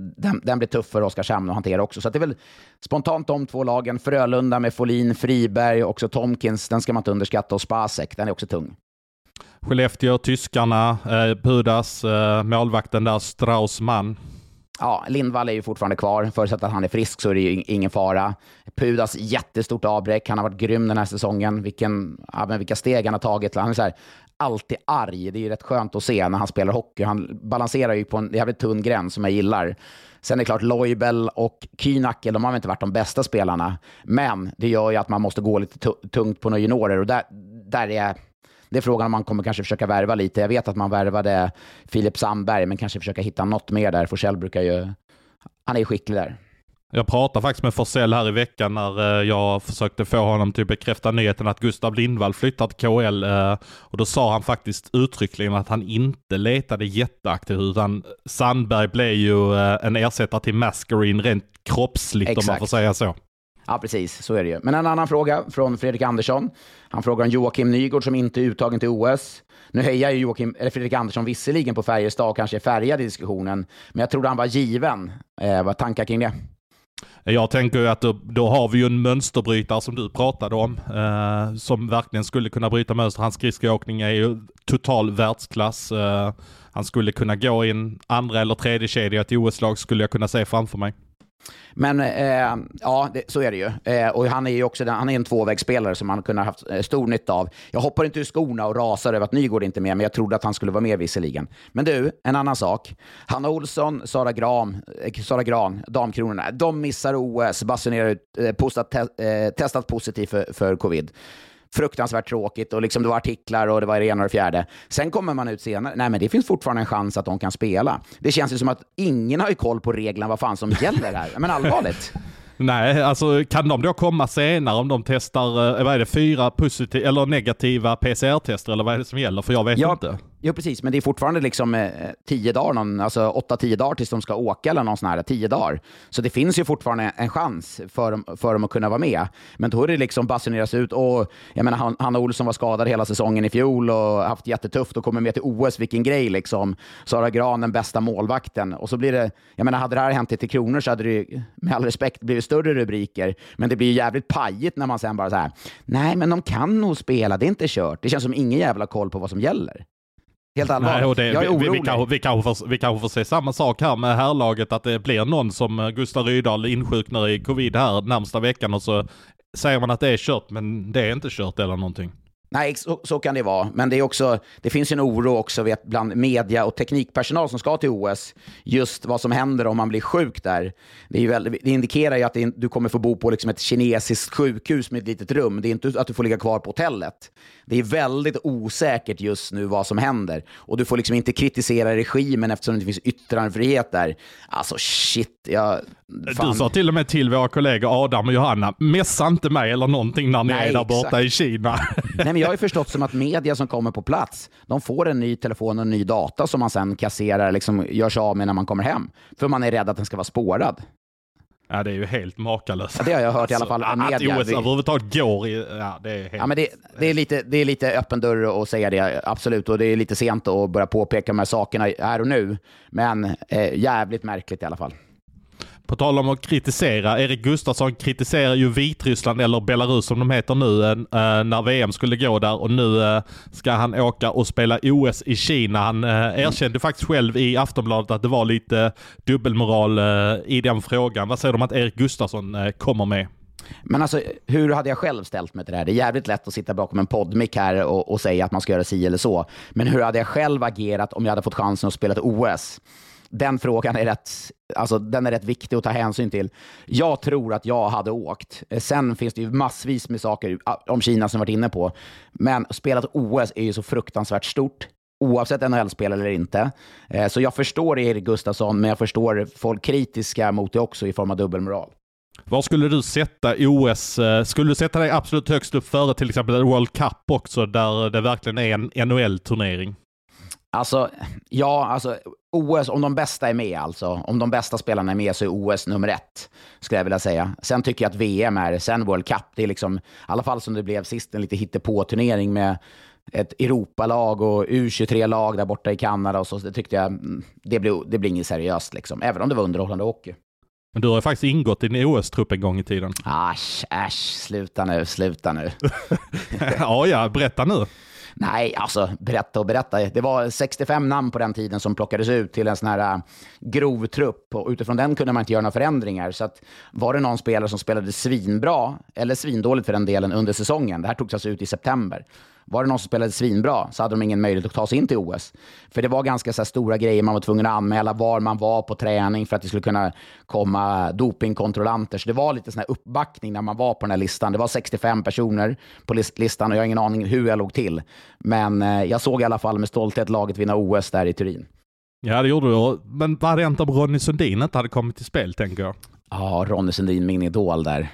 Den blir tuff för Oskarshamn att hantera också. Så det är väl spontant de 2 lagen. Frölunda med Folin, Friberg, också Tomkins. Den ska man inte underskatta. Och Spasek, den är också tung. Skellefteå, tyskarna, Pudas, målvakten där, Straussman. Ja, Lindvall är ju fortfarande kvar. Förutsatt att han är frisk så är det ju ingen fara. Pudas jättestort avbräck. Han har varit grym den här säsongen. Vilka steg han har tagit. Han är så här, alltid arg. Det är ju rätt skönt att se när han spelar hockey. Han balanserar ju på en jävligt tunn gräns som jag gillar. Sen är det klart, Leubel och Kühnacke, de har inte varit de bästa spelarna. Men det gör ju att man måste gå lite tungt på några juniorer. Och där är... Det är frågan om man kommer kanske försöka värva lite. Jag vet att man värvade Filip Sandberg, men kanske försöka hitta något mer där. Forsell brukar ju... Han är ju skicklig där. Jag pratade faktiskt med Forsell här i veckan när jag försökte få honom till att bekräfta nyheten att Gustav Lindvall flyttat till KL. Och då sa han faktiskt uttryckligen att han inte letade jätteaktivt, utan Sandberg blev ju en ersättare till Mascarene rent kroppsligt. Exakt. Om man får säga så. Ja, precis. Så är det ju. Men en annan fråga från Fredrik Andersson. Han frågar om Joakim Nygård som inte är uttagen till OS. Nu hejar ju Fredrik Andersson visserligen på Färjestad och kanske är färgad i diskussionen. Men jag trodde han var given. Vad tankar kring det? Jag tänker ju att då har vi ju en mönsterbrytare som du pratade om. Som verkligen skulle kunna bryta mönster. Hans skridskoåkning är ju total världsklass. Han skulle kunna gå in andra eller tredje kedja till OS-lag, skulle jag kunna se framför mig. Men så är det ju. Och han är ju också han är en tvåvägsspelare som man kunde ha haft stor nytta av. Jag hoppar inte ur skorna och rasar över att Nygård inte är med, men jag trodde att han skulle vara med visserligen. Men du, en annan sak. Hanna Olsson, Sara Gran, damkronorna, de missar OS, basunerar ut, testat positivt för covid. Fruktansvärt tråkigt och liksom det var artiklar och det var det ena och det fjärde. Sen kommer man ut senare. Nej, men det finns fortfarande en chans att de kan spela. Det känns ju som att ingen har ju koll på reglerna vad fan som gäller här. Men allvarligt. Nej, alltså kan de då komma senare om de testar, vad är det, 4 positiva eller negativa PCR-tester eller vad är det som gäller? För jag vet inte. Ja, precis. Men det är fortfarande liksom 10 dagar, alltså 8-10 dagar tills de ska åka eller någon sån här 10 dagar. Så det finns ju fortfarande en chans för dem att kunna vara med. Men då är det liksom basuneras ut och jag menar Hanna Olsson var skadad hela säsongen i fjol och haft jättetufft och kommer med till OS, vilken grej liksom. Sara Gran, den bästa målvakten. Och så blir det, jag menar hade det här hänt till Kronor så hade det med all respekt blivit större rubriker. Men det blir jävligt pajigt när man sen bara så här, nej men de kan nog spela, det är inte kört. Det känns som ingen jävla koll på vad som gäller. Helt allvarligt. Nej, jag är orolig. Vi kanske får se samma sak här med härlaget, att det blir någon som Gustav Rydahl insjuknar i covid här närmsta veckan och så säger man att det är kört, men det är inte kört eller någonting. Nej, så kan det vara. Men det är också, det finns en oro också bland media och teknikpersonal som ska till OS. Just vad som händer om man blir sjuk där. Det indikerar ju att du kommer få bo på liksom ett kinesiskt sjukhus med ett litet rum. Det är inte att du får ligga kvar på hotellet. Det är väldigt osäkert just nu vad som händer. Och du får liksom inte kritisera regimen eftersom det inte finns yttrandefrihet där. Alltså shit, Du sa till och med till våra kollegor Adam och Johanna, messa inte mig eller någonting när ni är där borta i Kina. Nej, men jag har ju förstått som att media som kommer på plats, de får en ny telefon och en ny data som man sen kasserar, liksom gör sig av med när man kommer hem. För man är rädd att den ska vara spårad. Ja, det är ju helt makalöst. Ja, det har jag hört i alla fall. Att OS överhuvudtaget går i... Ja, det är helt... Ja, men det är lite öppen dörr att säga det, absolut. Och det är lite sent att börja påpeka de här sakerna här och nu. Men jävligt märkligt i alla fall. På tal om att kritisera, Erik Gustafsson kritiserar ju Vitryssland eller Belarus som de heter nu när VM skulle gå där, och nu ska han åka och spela OS i Kina. Han erkände faktiskt själv i Aftonbladet att det var lite dubbelmoral i den frågan. Vad säger du om att Erik Gustafsson kommer med? Men alltså, hur hade jag själv ställt mig till det här? Det är jävligt lätt att sitta bakom en poddmick här och säga att man ska göra si eller så. Men hur hade jag själv agerat om jag hade fått chansen att spela ett OS? Den frågan är rätt viktig att ta hänsyn till. Jag tror att jag hade åkt. Sen finns det ju massvis med saker om Kina som varit inne på. Men spelat OS är ju så fruktansvärt stort, oavsett NHL-spel eller inte. Så jag förstår Erik Gustafsson, men jag förstår folk kritiska mot det också i form av dubbelmoral. Var skulle du sätta OS? Skulle du sätta dig absolut högst upp före till exempel en World Cup också, där det verkligen är en NHL-turnering? Alltså, OS, om de bästa är med, om de bästa spelarna är med, så är OS nummer 1, skulle jag vilja säga. Sen tycker jag att VM är, sen World Cup, det är liksom, i alla fall som det blev sist, en lite hittepå-turnering med ett Europalag och U23-lag där borta i Kanada och så. Det tyckte jag, det blir inget seriöst liksom, även om det var underhållande hockey. Men du har ju faktiskt ingått i en OS-trupp en gång i tiden. Sluta nu. Ja, berätta nu. Nej, alltså berätta. Det var 65 namn på den tiden som plockades ut till en sån här grov trupp, och utifrån den kunde man inte göra några förändringar. Så att var det någon spelare som spelade svinbra eller svindåligt för den delen under säsongen, det här togs alltså ut i september. Var det någon som spelade svinbra så hade de ingen möjlighet att ta sig in till OS. För det var ganska så här stora grejer, man var tvungen att anmäla var man var på träning för att det skulle kunna komma dopingkontrollanter. Så det var lite sån här uppbackning när man var på den här listan. Det var 65 personer på listan och jag har ingen aning hur jag låg till. Men jag såg i alla fall med stolthet laget vinna OS där i Turin. Ja, det gjorde du. Men vad hade hänt om Ronny Sundin inte hade kommit till spel, tänker jag? Ja, Ronny Sundin, min idol där.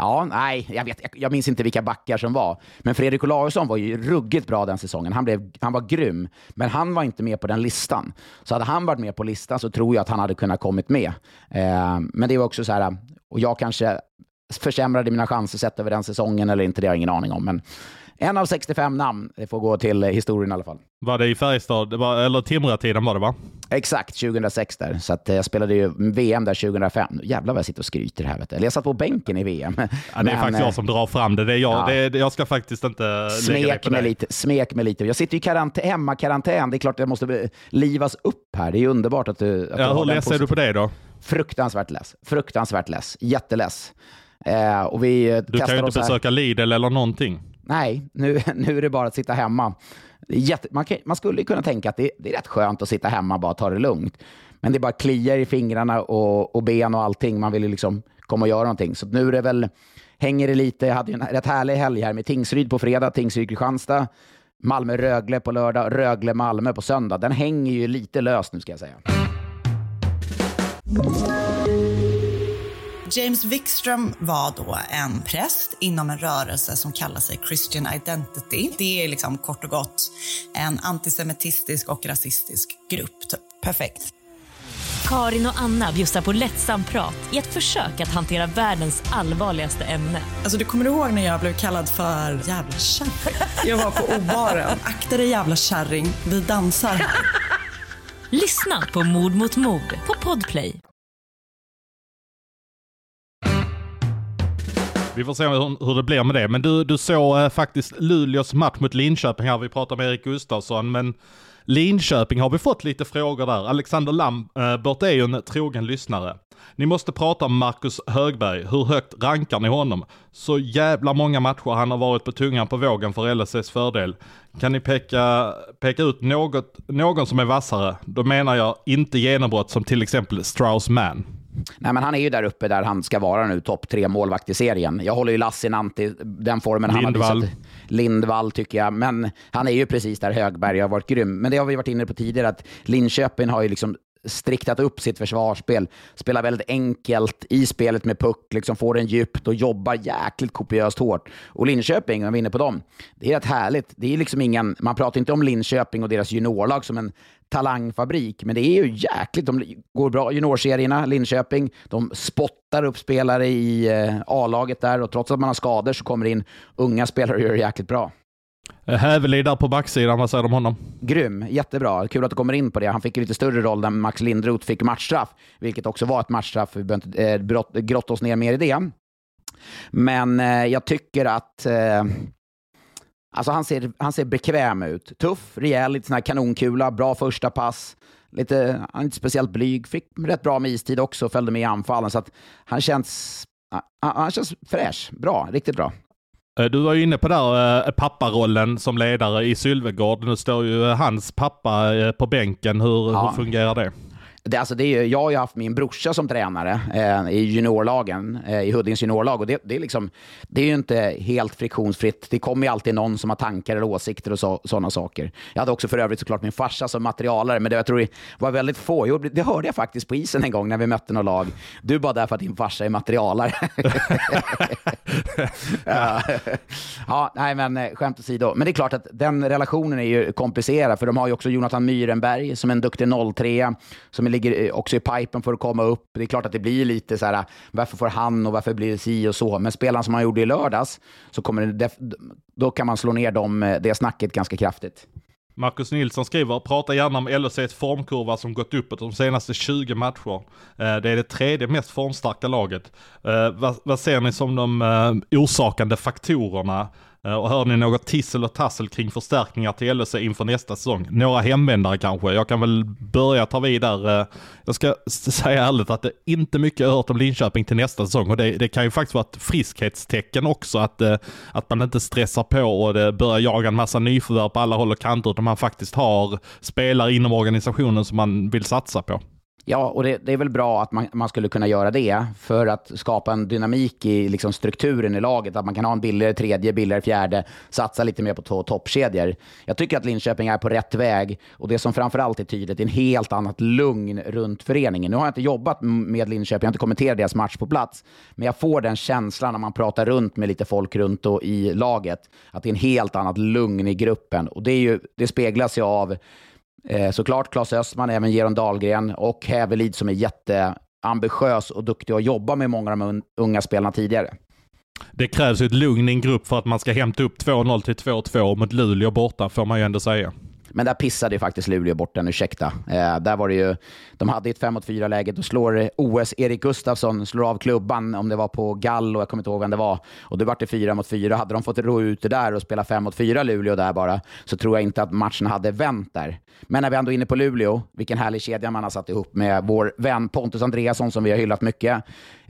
Jag minns inte vilka backar som var. Men Fredrik Olausson var ju ruggigt bra den säsongen. Han var grym. Men han var inte med på den listan. Så hade han varit med på listan så tror jag att han hade kunnat kommit med. Men det var också så här, och jag kanske försämrade mina chanser sett över den säsongen eller inte, det har jag ingen aning om. Men en av 65 namn, det får gå till historien i alla fall. Var det i Färjestad, eller Timrå-tiden var det, va? Exakt, 2006 där. Så att jag spelade ju VM där 2005. Jävlar vad jag sitter och skryter här, vet du. Eller jag satt på bänken i VM. Ja, det är faktiskt jag som drar fram det. Det är jag, ja. Jag ska faktiskt inte Smek mig lite. Jag sitter i hemmakarantän. Det är klart att jag måste livas upp här. Det är underbart att du... Att hur less är du på det då? Fruktansvärt less. Jätteless. Och du kan ju inte besöka Lidl eller någonting. Nej, nu är det bara att sitta hemma. Man skulle kunna tänka att det är rätt skönt att sitta hemma och bara ta det lugnt. Men det bara kliar i fingrarna och ben och allting. Man vill ju liksom komma och göra någonting. Så nu är det väl, hänger det lite. Jag hade ju en rätt härlig helg här med Tingsryd på fredag, Tingsryd-Kristianstad, Malmö-Rögle på lördag, Rögle-Malmö på söndag. Den hänger ju lite löst nu, ska jag säga. James Wikström var då en präst inom en rörelse som kallar sig Christian Identity. Det är liksom kort och gott en antisemitistisk och rasistisk grupp. Typ. Perfekt. Karin och Anna bjussar på lättsam prat i ett försök att hantera världens allvarligaste ämne. Alltså, du kommer ihåg när jag blev kallad för jävla kärring? Jag var på obaren. Akta dig jävla kärring, vi dansar här. Lyssna på Mord mot mord på Podplay. Vi får se hur det blir med det. Men du såg faktiskt Luleås match mot Linköping här. Vi pratar med Erik Gustafsson. Men Linköping har vi fått lite frågor där. Alexander Lambert är ju en trogen lyssnare. Ni måste prata om Marcus Högberg. Hur högt rankar ni honom? Så jävla många matcher han har varit på tungan på vågen för LSS fördel. Kan ni peka ut någon som är vassare? Då menar jag inte genombrott som till exempel Strauss-Mann. Nej, men han är ju där uppe där han ska vara nu, topp 3 målvakt i serien. Jag håller ju Lassinantti, den formen han har visat. Lindvall tycker jag, men han är ju precis där Högberg har varit grym. Men det har vi varit inne på tidigare, att Linköping har ju liksom striktat upp sitt försvarsspel, spelar väldigt enkelt i spelet med puck, liksom får den djupt och jobbar jäkligt kopiöst hårt. Och Linköping, om vi är inne på dem, det är rätt härligt. Det är liksom man pratar inte om Linköping och deras juniorlag som en talangfabrik, men det är ju jäkligt, de går bra juniorserierna, Linköping, de spottar upp spelare i A-laget där, och trots att man har skador så kommer det in unga spelare och gör det jäkligt bra. Hävelid där på backsidan, vad säger du om honom? Grym, jättebra. Kul att du kommer in på det. Han fick en lite större roll där Max Lindroth fick matchstraff, vilket också var ett matchstraff. Vi behöver inte grotta oss ner mer i det. Men jag tycker att alltså han ser bekväm ut. Tuff, rejäl, lite sån här kanonkula, bra första pass. Han är inte speciellt blyg, fick rätt bra med istid också, följde med i anfallen. Så att han känns fräsch, bra, riktigt bra. Du var ju inne på där papparollen som ledare i Sylvegård. Nu står ju hans pappa på bänken. Hur fungerar det? Jag har ju haft min brorsa som tränare i juniorlagen, i Huddinges juniorlag, och det är ju inte helt friktionsfritt. Det kommer ju alltid någon som har tankar eller åsikter och sådana saker. Jag hade också för övrigt såklart min farsa som materialare, men jag tror det var väldigt få. Det hörde jag faktiskt på isen en gång när vi mötte någon lag. Du är bara där för att din farsa är materialare. Men skämt åsido. Men det är klart att den relationen är ju komplicerad, för de har ju också Jonathan Myrenberg som är en duktig 03 som ligger också i pipen för att komma upp. Det är klart att det blir lite så här, varför får han och varför blir det si och så. Men spelaren som han gjorde i lördags, så kommer då kan man slå ner det snacket ganska kraftigt. Marcus Nilsson skriver, prata gärna om LHC:s formkurva som gått uppåt de senaste 20 matcher. Det är det tredje mest formstarka laget. Vad ser ni som de orsakande faktorerna? Och hör ni något tissel och tassel kring förstärkningar till LHC inför nästa säsong? Några hemvändare kanske? Jag kan väl börja ta vid där. Jag ska säga ärligt att det är inte mycket jag hört om Linköping till nästa säsong. Och det kan ju faktiskt vara ett friskhetstecken också. Att man inte stressar på och det börjar jaga en massa nyförvärv på alla håll och kanter. Utan man faktiskt har spelare inom organisationen som man vill satsa på. Ja, och det är väl bra att man skulle kunna göra det för att skapa en dynamik i liksom strukturen i laget. Att man kan ha en billigare tredje, billigare fjärde, satsa lite mer på toppkedjor. Jag tycker att Linköping är på rätt väg, och det som framförallt är tydligt är en helt annat lugn runt föreningen. Nu har jag inte jobbat med Linköping, jag har inte kommenterat deras match på plats, men jag får den känslan när man pratar runt med lite folk runt och i laget, att det är en helt annat lugn i gruppen. Och det speglas ju av såklart Claes Östman, även Geron Dahlgren och Hävelid som är jätteambitiös och duktig att jobba med många av de unga spelarna tidigare. Det krävs ju ett lugn i en grupp för att man ska hämta upp 2-0 till 2-2 mot Luleå borta, får man ju ändå säga. Men där pissade ju faktiskt Luleå bort den, ursäkta. Där var det ju, de hade ett 5-4 läge, då slår OS Erik Gustafsson slår av klubban, om det var på Gall och jag kommer inte ihåg vem det var. Och då var det 4-4. Hade de fått ro ut det där och spela 5-4 Luleå där bara, så tror jag inte att matchen hade vänt där. Men när vi ändå är inne på Luleå, vilken härlig kedja man har satt ihop med vår vän Pontus Andreasson som vi har hyllat mycket.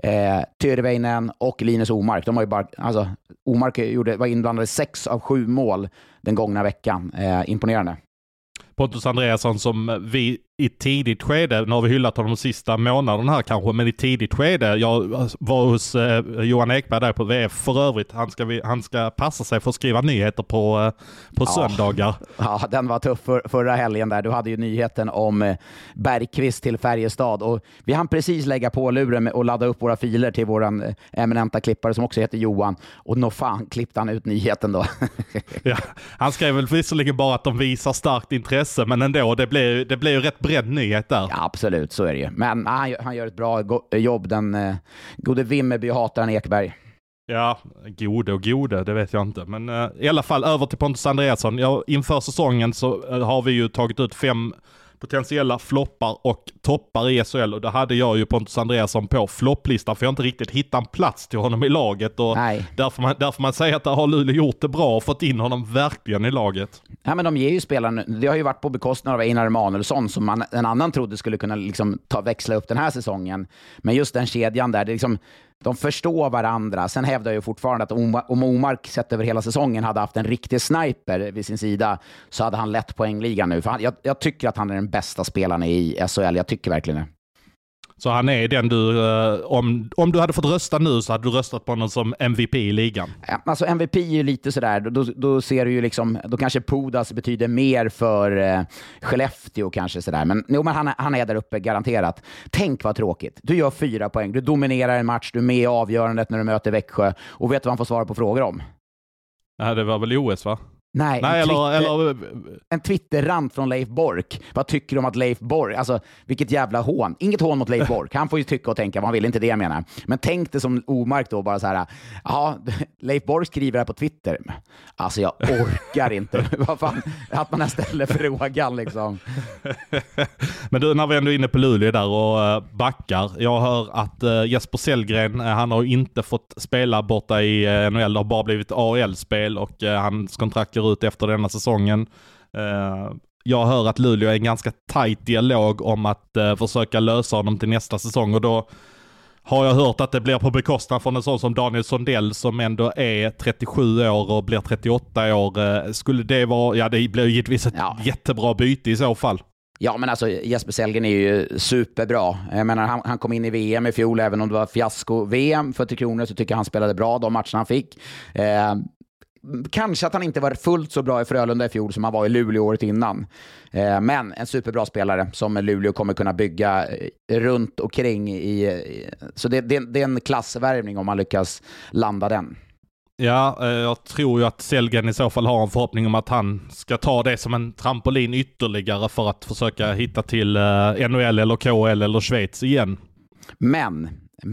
Tyrväinen och Linus Omark. De har ju bara, alltså, Omark var inblandad i 6 av 7 mål den gångna veckan. Imponerande. Pontus Andreasson som vi i tidigt skede, nu har vi hyllat honom de sista månaderna här kanske, men i tidigt skede, jag var hos Johan Ekberg där på VF för övrigt, han ska passa sig för att skriva nyheter på söndagar. Ja, den var tuff förra helgen där. Du hade ju nyheten om Bergqvist till Färjestad, och vi hann precis lägga på luren och ladda upp våra filer till våran eminenta klippare som också heter Johan, och nå fan klippte han ut nyheten då. Ja, han skrev väl visserligen bara att de visar starkt intresse, men ändå, det blev ju rätt bredd nyhet där. Ja, absolut, så är det ju. Men han gör ett bra jobb, den gode Vimmerby hatar han Ekberg. Ja, gode, det vet jag inte. Men i alla fall över till Pontus Andreasson. Inför säsongen så har vi ju tagit ut 5 potentiella floppar och toppar i SHL, och då hade jag ju Pontus Andreasson på flopplistan, för jag inte riktigt hittat en plats till honom i laget, och därför man säger att det har Luleå gjort det bra och fått in honom verkligen i laget. Ja, men de ger ju spelaren, det har ju varit på bekostnad av Einar Emanuelsson som en annan trodde skulle kunna liksom växla upp den här säsongen, men just den kedjan där, det liksom, de förstår varandra. Sen hävdar jag fortfarande att om Omark sett över hela säsongen hade haft en riktig sniper vid sin sida, så hade han lett poängligan nu. För jag tycker att han är den bästa spelaren i SHL. Jag tycker verkligen det. Så han är den du, om du hade fått rösta nu så hade du röstat på någon som MVP i ligan? Ja, alltså MVP är ju lite sådär, då ser du ju liksom, då kanske Pudas betyder mer för Skellefteå kanske sådär. Men han är där uppe garanterat. Tänk vad tråkigt. Du gör 4 poäng, du dominerar en match, du är med i avgörandet när du möter Växjö, och vet du vad han får svara på frågor om? Ja, det var väl OS, va? Nej, eller en Twitter-rant från Leif Bork. Vad tycker du om att Leif Bork, alltså vilket jävla hån. Inget hån mot Leif Bork, han får ju tycka och tänka vad han vill, inte det jag menar. Men tänk det som Omark då, bara så här, ja, Leif Bork skriver här på Twitter. Alltså jag orkar inte. Vad fan, att man ställer frågan liksom. Men du, när vi ändå är inne på Luleå där och backar. Jag hör att Jesper Sellgren, han har inte fått spela borta i NHL. Det har bara blivit AHL-spel och hans kontrakt går ut efter denna säsongen. Jag hör att Luleå är en ganska tajt dialog om att försöka lösa honom till nästa säsong, och då har jag hört att det blir på bekostnad från en sån som Daniel Sundell som ändå är 37 år och blir 38 år. Skulle det vara, ja det blir givetvis ett jättebra byte i så fall. Ja, men alltså Jesper Sellgren är ju superbra. Jag menar, han kom in i VM i fjol, även om det var fiasko-VM för 3 kronor, så tycker jag han spelade bra de matcherna han fick. Kanske att han inte var fullt så bra i Frölunda i fjol som han var i Luleå året innan. Men en superbra spelare som Luleå kommer kunna bygga runt och kring. Så det är en klassvärvning om man lyckas landa den. Ja, jag tror ju att Sellgren i så fall har en förhoppning om att han ska ta det som en trampolin ytterligare för att försöka hitta till NHL eller KHL eller Schweiz igen. Men.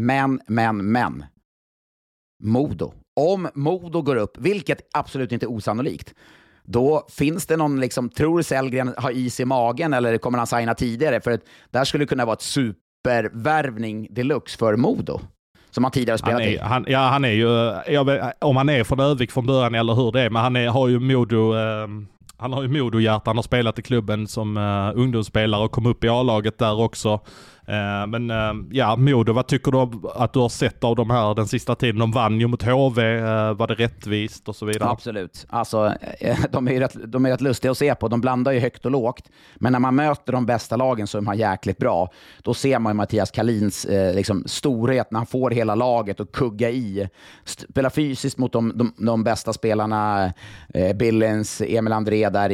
Modo. Om Modo går upp, vilket absolut inte är osannolikt, då finns det någon, liksom, tror Sellgren har is i magen eller kommer han signa tidigare? För där skulle kunna vara ett supervärvning deluxe för Modo, som han tidigare spelat i. Han är ju, om han är från Övik från början eller hur det är, men han har ju Modo... Han har ju Modo-hjärta, han har spelat i klubben som ungdomsspelare och kom upp i A-laget där också. Men Modo, vad tycker du att du har sett av de här den sista tiden? De vann ju mot HV, var det rättvist och så vidare? Absolut. Alltså, de är rätt lustiga att se på. De blandar ju högt och lågt. Men när man möter de bästa lagen så är de jäkligt bra. Då ser man ju Mattias Kalins liksom, storhet när han får hela laget och kugga i. Spela fysiskt mot de bästa spelarna. Billens, Emil André där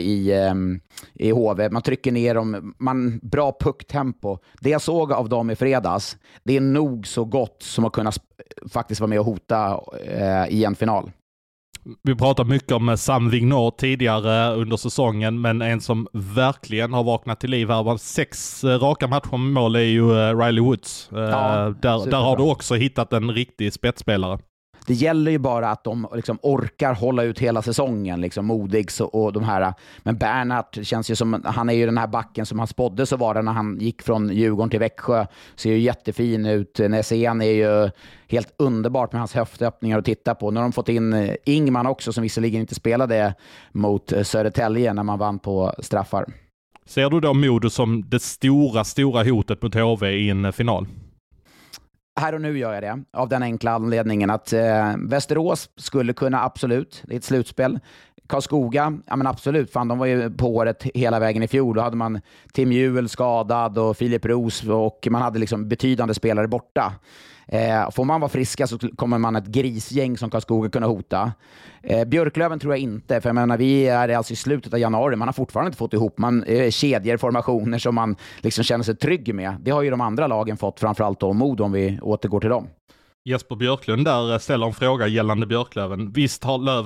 i HV. Man trycker ner dem. Bra pucktempo. Det jag såg av dem i fredags, det är nog så gott som att kunna faktiskt vara med och hota i en final. Vi pratade mycket om Sam Vignot tidigare under säsongen, men en som verkligen har vaknat till liv här var 6 raka matcher med mål är ju Riley Woods. Där har du också hittat en riktig spetsspelare. Det gäller ju bara att de liksom orkar hålla ut hela säsongen, liksom Modigs och de här. Men Bernhardt känns ju som, han är ju den här backen som han spådde så var det när han gick från Djurgården till Växjö. Ser ju jättefin ut. Näsén är ju helt underbart med hans höftöppningar att titta på. Nu har de fått in Ingman också, som visserligen inte spelade mot Södertälje när man vann på straffar. Ser du då Modo som det stora hotet mot HV i en final? Här och nu gör jag det, av den enkla anledningen att Västerås skulle kunna, absolut, det är ett slutspel. Karlskoga, ja men absolut, fan de var ju på året hela vägen i fjol. Då hade man Tim Juel skadad och Filip Roos och man hade liksom betydande spelare borta. Får man vara friska så kommer man ett grisgäng som Karlskoga kunna hota. Björklöven tror jag inte, för jag menar, vi är alltså i slutet av januari, man har fortfarande inte fått ihop kedjor, formationer som man liksom känner sig trygg med. Det har ju de andra lagen fått, framförallt då Modo, om vi återgår till dem. Jesper Björklund där ställer en fråga gällande Björklöven. Visst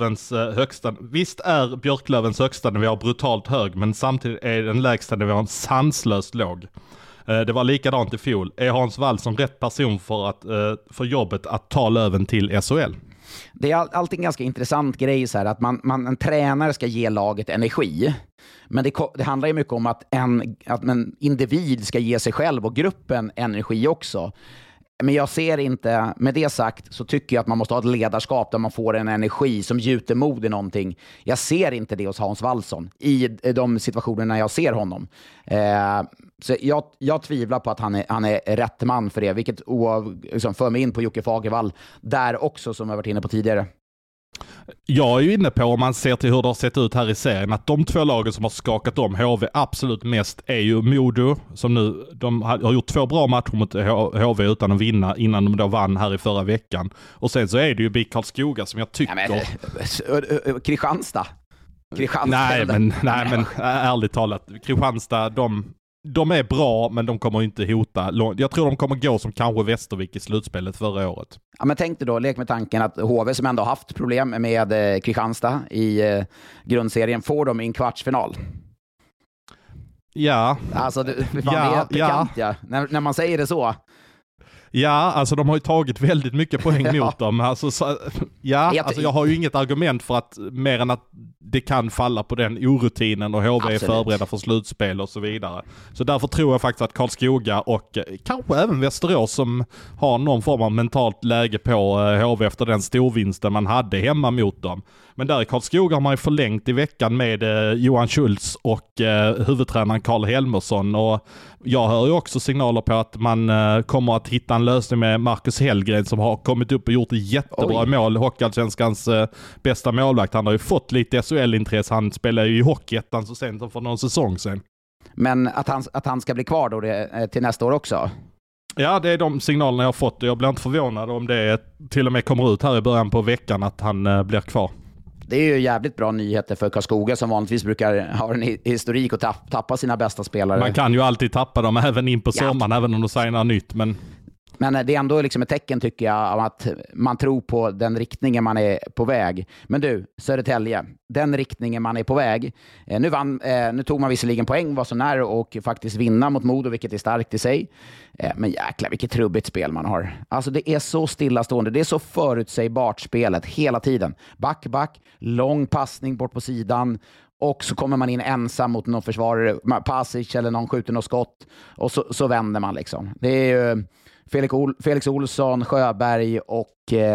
är Björklövens högsta nivå brutalt hög, men samtidigt är den lägsta nivån sanslöst låg. Det var likadant i fjol. Är Hans Wallson rätt person för jobbet att ta Löven till SHL? Det är alltid en ganska intressant grej så här, att en tränare ska ge laget energi. Men det handlar ju mycket om att en individ ska ge sig själv och gruppen energi också. Men jag ser inte, med det sagt så tycker jag att man måste ha ett ledarskap där man får en energi som gjuter mod i någonting. Jag ser inte det hos Hans Wallson i de situationerna jag ser honom. Så jag tvivlar på att han är rätt man för det, vilket liksom för mig in på Jocke Fagervall där också, som jag varit inne på tidigare. Jag är ju inne på, om man ser till hur det har sett ut här i serien, att de 2 lagen som har skakat om HV absolut mest är ju Modo, som nu de har gjort 2 bra matcher mot HV utan att vinna innan de då vann här i förra veckan. Och sen så är det ju BIK Karlskoga som jag tycker... Kristianstad. Nej men ärligt talat, Kristianstad, de är bra, men de kommer inte hota. Jag tror de kommer gå som kanske Västervik i slutspelet förra året. Ja, men tänk dig då, lek med tanken att HV som ändå haft problem med Kristianstad i grundserien får dem i en kvartsfinal. Ja. Alltså, det är pikant, ja. När man säger det så. Ja, alltså de har ju tagit väldigt mycket poäng mot dem. Alltså, jag har ju inget argument för att mer än att det kan falla på den orutinen och HV är förberedda för slutspel och så vidare. Så därför tror jag faktiskt att Karlskoga och kanske även Västerås som har någon form av mentalt läge på HV efter den storvinsten man hade hemma mot dem. Men där i Karlskoga har man ju förlängt i veckan med Johan Schultz och huvudtränaren Karl Helmersson, och jag hör ju också signaler på att man kommer att hitta en lösning med Marcus Hellgren som har kommit upp och gjort ett jättebra mål. Hockeyallsvenskans bästa målvakt. Han har ju fått lite SHL-intresse. Han spelar ju i Hockeyettan så sent som för någon säsong sedan. Men att han ska bli kvar då till nästa år också? Ja, det är de signalerna jag har fått, och jag blir inte förvånad om det till och med kommer ut här i början på veckan att han blir kvar. Det är ju jävligt bra nyheter för Karlskoga som vanligtvis brukar ha en historik och tappa sina bästa spelare. Man kan ju alltid tappa dem även in på sommaren, även om de signar nytt. Men det är ändå liksom ett tecken, tycker jag, om att man tror på den riktningen man är på väg. Men du, Södertälje, den riktningen man är på väg. Nu tog man visserligen poäng, var så nära och faktiskt vinna mot Modo, vilket är starkt i sig. Men jäklar, vilket trubbigt spel man har. Alltså det är så stillastående, det är så förutsägbart spelet hela tiden. Back, lång passning bort på sidan. Och så kommer man in ensam mot någon försvarare, Pasic eller någon skjuter något skott. Och så vänder man liksom. Det är ju Felix Olsson, Sjöberg och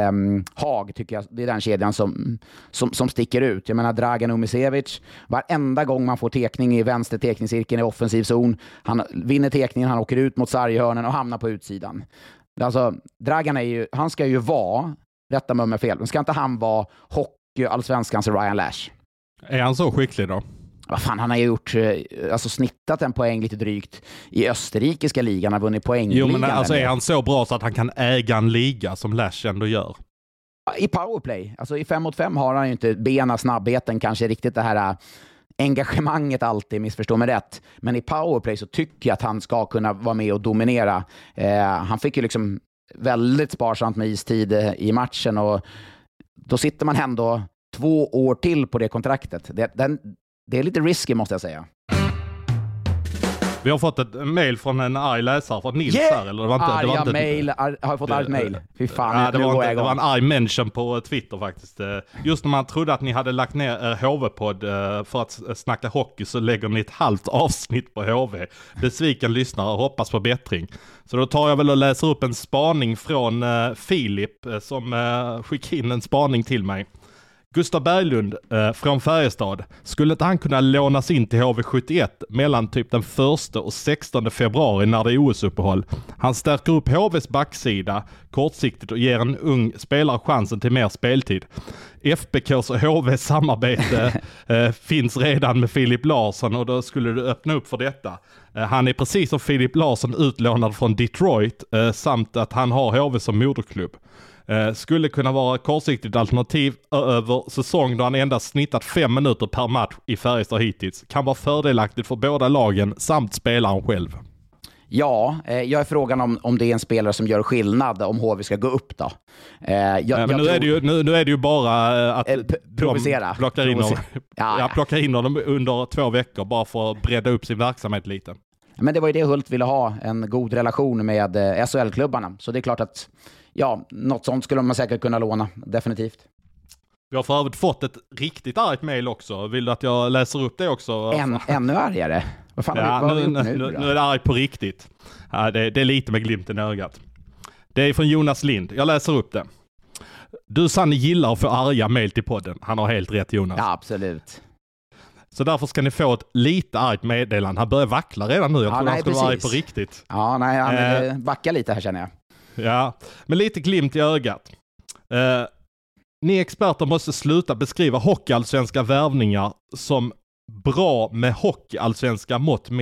Hag, tycker jag. Det är den kedjan som sticker ut. Jag menar Dragan Umisevic. Varenda gång man får tekning i vänster tekningscirkeln i offensiv zon. Han vinner tekningen, han åker ut mot sarghörnen och hamnar på utsidan. Alltså, Dragan han ska ju vara, rätta mig om jag fel, men ska inte han vara hockey-allsvenskans Ryan Lash? Är han så skicklig då? Vad fan, han har gjort, snittat en poäng lite drygt i österrikiska ligan, har vunnit poängligan. Jo, men alltså är han så bra så att han kan äga en liga som Lash ändå gör? I powerplay, alltså i 5 mot 5 har han ju inte bena, snabbheten, kanske riktigt det här engagemanget alltid, missförstå mig rätt. Men i powerplay så tycker jag att han ska kunna vara med och dominera. Han fick ju liksom väldigt sparsamt med istid i matchen, och då sitter man ändå 2 år till på det kontraktet. Det är lite risky, måste jag säga. Vi har fått ett mail från en arg läsare från Nils här, eller det var inte, arga mail, har jag fått argt mail. Fy fan, det var en arg mention på Twitter faktiskt. Just när man trodde att ni hade lagt ner HV-podd för att snacka hockey, så lägger ni ett halvt avsnitt på HV. Besviken lyssnare, hoppas på bättring. Så då tar jag väl och läser upp en spaning från Filip som skickade in en spaning till mig. Gustav Berglund från Färjestad, skulle inte han kunna lånas in till HV71 mellan typ den 1 och 16 februari när det är OS-uppehåll? Han stärker upp HVs backsida kortsiktigt och ger en ung spelare chansen till mer speltid. FBKs och HVs samarbete finns redan med Filip Larsson, och då skulle du öppna upp för detta. Han är precis som Filip Larsson utlånad från Detroit, samt att han har HV som moderklubb. Skulle kunna vara kortsiktigt alternativ över säsong då han endast snittat 5 minuter per match i Färjestad hittills. Kan vara fördelaktigt för båda lagen samt spelaren själv. Ja, jag är frågan om det är en spelare som gör skillnad om HV ska gå upp då. Nu är det ju bara att provocera. Plockar in dem under 2 veckor bara för att bredda upp sin verksamhet lite. Men det var ju det Hult ville ha, en god relation med SHL-klubbarna. Så det är klart att något sånt skulle man säkert kunna låna, definitivt. Vi har för övrigt fått ett riktigt argt mejl också. Vill du att jag läser upp det också? Ännu argare? Vad fan har vi gjort nu är det argt på riktigt. Ja, det är lite med glimten i ögat. Det är från Jonas Lind. Jag läser upp det. Du Sanne gillar att få arga mejl till podden. Han har helt rätt, Jonas. Ja, absolut. Så därför ska ni få ett lite argt meddelande. Han börjar vackla redan nu. Jag tror han skulle vara arg på riktigt. Ja, nej, han backar lite här, känner jag. Ja, men lite glimt i ögat. Ni experter måste sluta beskriva hockeyallsvenska värvningar som bra med hockeyallsvenska mått mätt.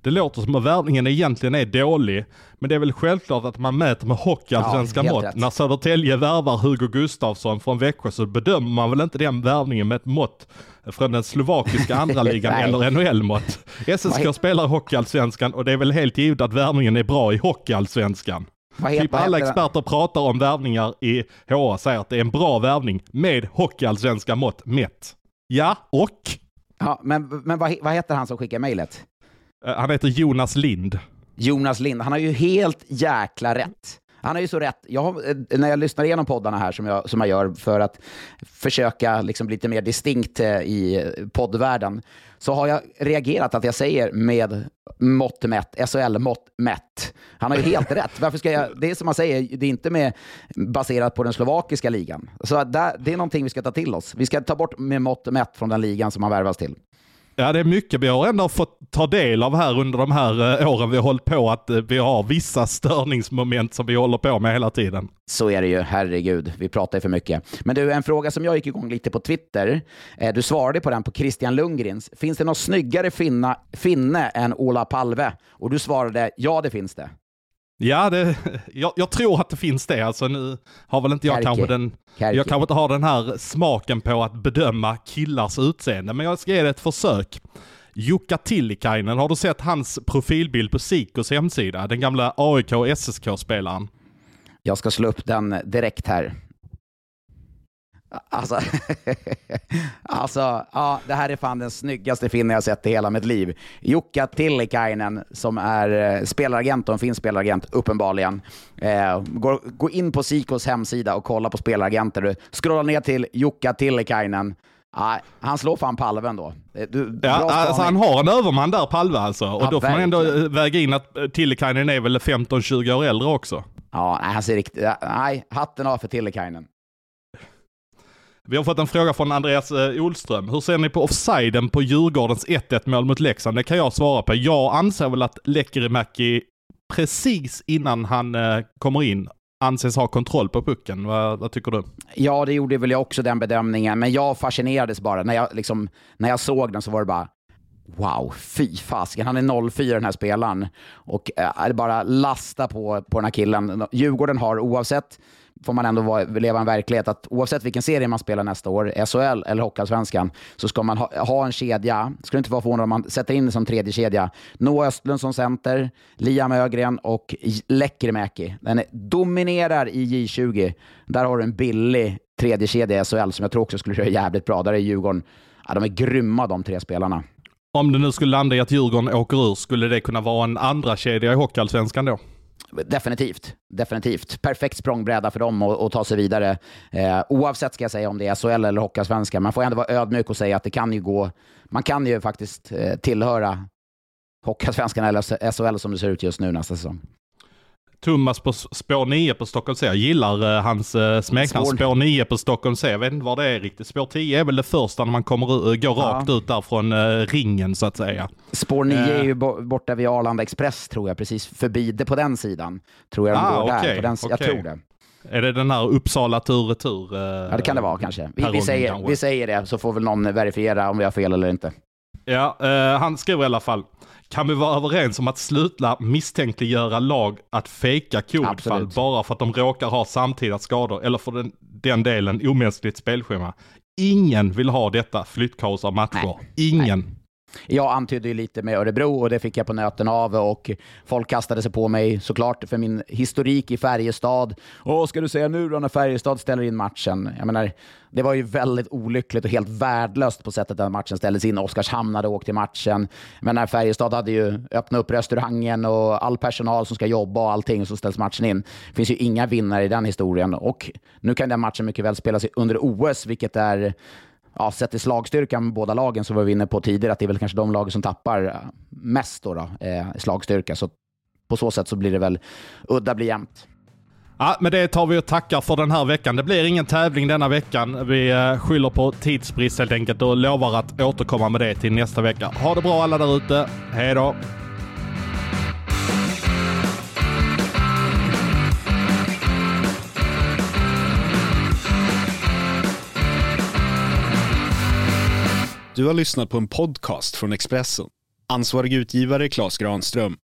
Det låter som att värvningen egentligen är dålig, men det är väl självklart att man mäter med hockeyallsvenska mått. Rätt. När Södertälje värvar Hugo Gustafsson från Växjö så bedömer man väl inte den värvningen med ett mått från den slovakiska andra ligan eller NHL-mått. SSK spelar hockeyallsvenskan och det är väl helt givet att värvningen är bra i hockeyallsvenskan. Typ alla experter pratar om värvningar i HA säger att det är en bra värvning med hockeyallsvenska mått mätt. Ja, och? Ja, men vad heter han som skickar mejlet? Han heter Jonas Lind. Jonas Lind, han har ju helt jäkla rätt. Han har ju så rätt. När jag lyssnar igenom poddarna här som jag gör för att försöka liksom bli lite mer distinkt i poddvärlden, så har jag reagerat att jag säger med mått mätt, SHL-mått mätt. Han har ju helt rätt. Varför ska jag, det är som man säger, det är inte baserat på den slovakiska ligan. Så det är någonting vi ska ta till oss. Vi ska ta bort med mått mätt från den ligan som han värvas till. Ja, det är mycket vi har ändå fått ta del av här under de här åren vi har hållit på, att vi har vissa störningsmoment som vi håller på med hela tiden. Så är det ju, herregud, vi pratar ju för mycket. Men du, en fråga som jag gick igång lite på Twitter, du svarade på den på Christian Lundgrens. Finns det någon snyggare finne än Ola Palve? Och du svarade, ja det finns det. Ja, jag tror att det finns det. Alltså, nu har väl inte jag kanske jag kanske inte har den här smaken på att bedöma killars utseende, men jag ska ge det ett försök. Jukka Tillikainen, har du sett hans profilbild på Sikos hemsida? Den gamla AIK och SSK-spelaren. Jag ska slå upp den direkt här. Alltså, ja, det här är fan den snyggaste finne jag sett i hela mitt liv. Jukka Tillikainen, som är spelaragent och en fin spelaragent, uppenbarligen. Gå in på Sikos hemsida och kolla på spelaragenter. Du scrollar ner till Jukka Tillikainen. Han slår fan Palven då. Alltså han har en överman där, Palve alltså. Och då får man ändå väga in att Tillikainen är väl 15-20 år äldre också. Ja, han ser riktigt... Nej, hatten av för Tillikainen. Vi har fått en fråga från Andreas Olström. Hur ser ni på offsiden på Djurgårdens 1-1 mål mot Leksand? Det kan jag svara på. Jag anser väl att Lekkerimäki precis innan han kommer in anses ha kontroll på pucken. Vad tycker du? Ja, det gjorde väl jag också den bedömningen. Men jag fascinerades bara. När jag såg den så var det bara wow, fy fasken. Han är 0-4 den här spelaren. Och är bara lasta på den här killen. Djurgården har oavsett, får man ändå leva en verklighet, att oavsett vilken serie man spelar nästa år, SHL eller Hockeyallsvenskan, så ska man ha en kedja. Skulle inte vara förvånad om man sätter in det som tredje kedja. Noah Östlund som center, Liam Ögren och Lekkerimäki. Den dominerar i J20. Där har du en billig tredje kedja i SHL som jag tror också skulle göra jävligt bra. Där är Djurgården, de är grymma de tre spelarna. Om det nu skulle landa i att Djurgården åker ur, skulle det kunna vara en andra kedja i Hockeyallsvenskan då? Definitivt. Perfekt språngbräda för dem att ta sig vidare. Oavsett ska jag säga om det är SHL eller Hockeyallsvenskan. Man får ändå vara ödmjuk och säga att det kan ju gå. Man kan ju faktiskt tillhöra Hockeyallsvenskan eller SHL som det ser ut just nu nästa säsong. Thomas på spår 9 på Stockholm C. Jag gillar hans smeknamn. Spår 9 på Stockholm C. Jag vet inte vad det är riktigt. Spår 10 är väl det första när man går rakt ut där från ringen så att säga. Spår 9 är ju borta vid Arlanda Express tror jag. Precis förbi det på den sidan. Tror jag de går där. På den, jag tror det. Är det den här Uppsala tur-retur? Ja, det kan det vara kanske. Vi säger det så får väl någon verifiera om vi har fel eller inte. Ja, han skriver i alla fall. Kan vi vara överens om att sluta misstänkliggöra lag att fejka covidfall bara för att de råkar ha samtida skador eller för den delen omänskligt spelschema? Ingen vill ha detta flyttkaos av matcher. Nej. Ingen. Nej. Jag antydde ju lite med Örebro och det fick jag på nöten av och folk kastade sig på mig såklart för min historik i Färjestad. Ska du säga nu då när Färjestad ställer in matchen? Jag menar, det var ju väldigt olyckligt och helt värdelöst på sättet att matchen ställdes in. Oskarshamn hade åkt till matchen. Men när Färjestad hade ju öppnat upp restaurangen och all personal som ska jobba och allting, så ställs matchen in. Det finns ju inga vinnare i den historien. Och nu kan den matchen mycket väl spelas under OS, vilket är... Ja, sett i slagstyrkan med båda lagen så var vi inne på tidigare att det är väl kanske de lagen som tappar mest då slagstyrka. Så på så sätt så blir det väl udda bli jämnt. Ja, men det tar vi och tackar för den här veckan. Det blir ingen tävling denna veckan. Vi skyller på tidsbrist helt enkelt och lovar att återkomma med det till nästa vecka. Ha det bra alla där ute. Hej då! Du har lyssnat på en podcast från Expressen. Ansvarig utgivare Claes Granström.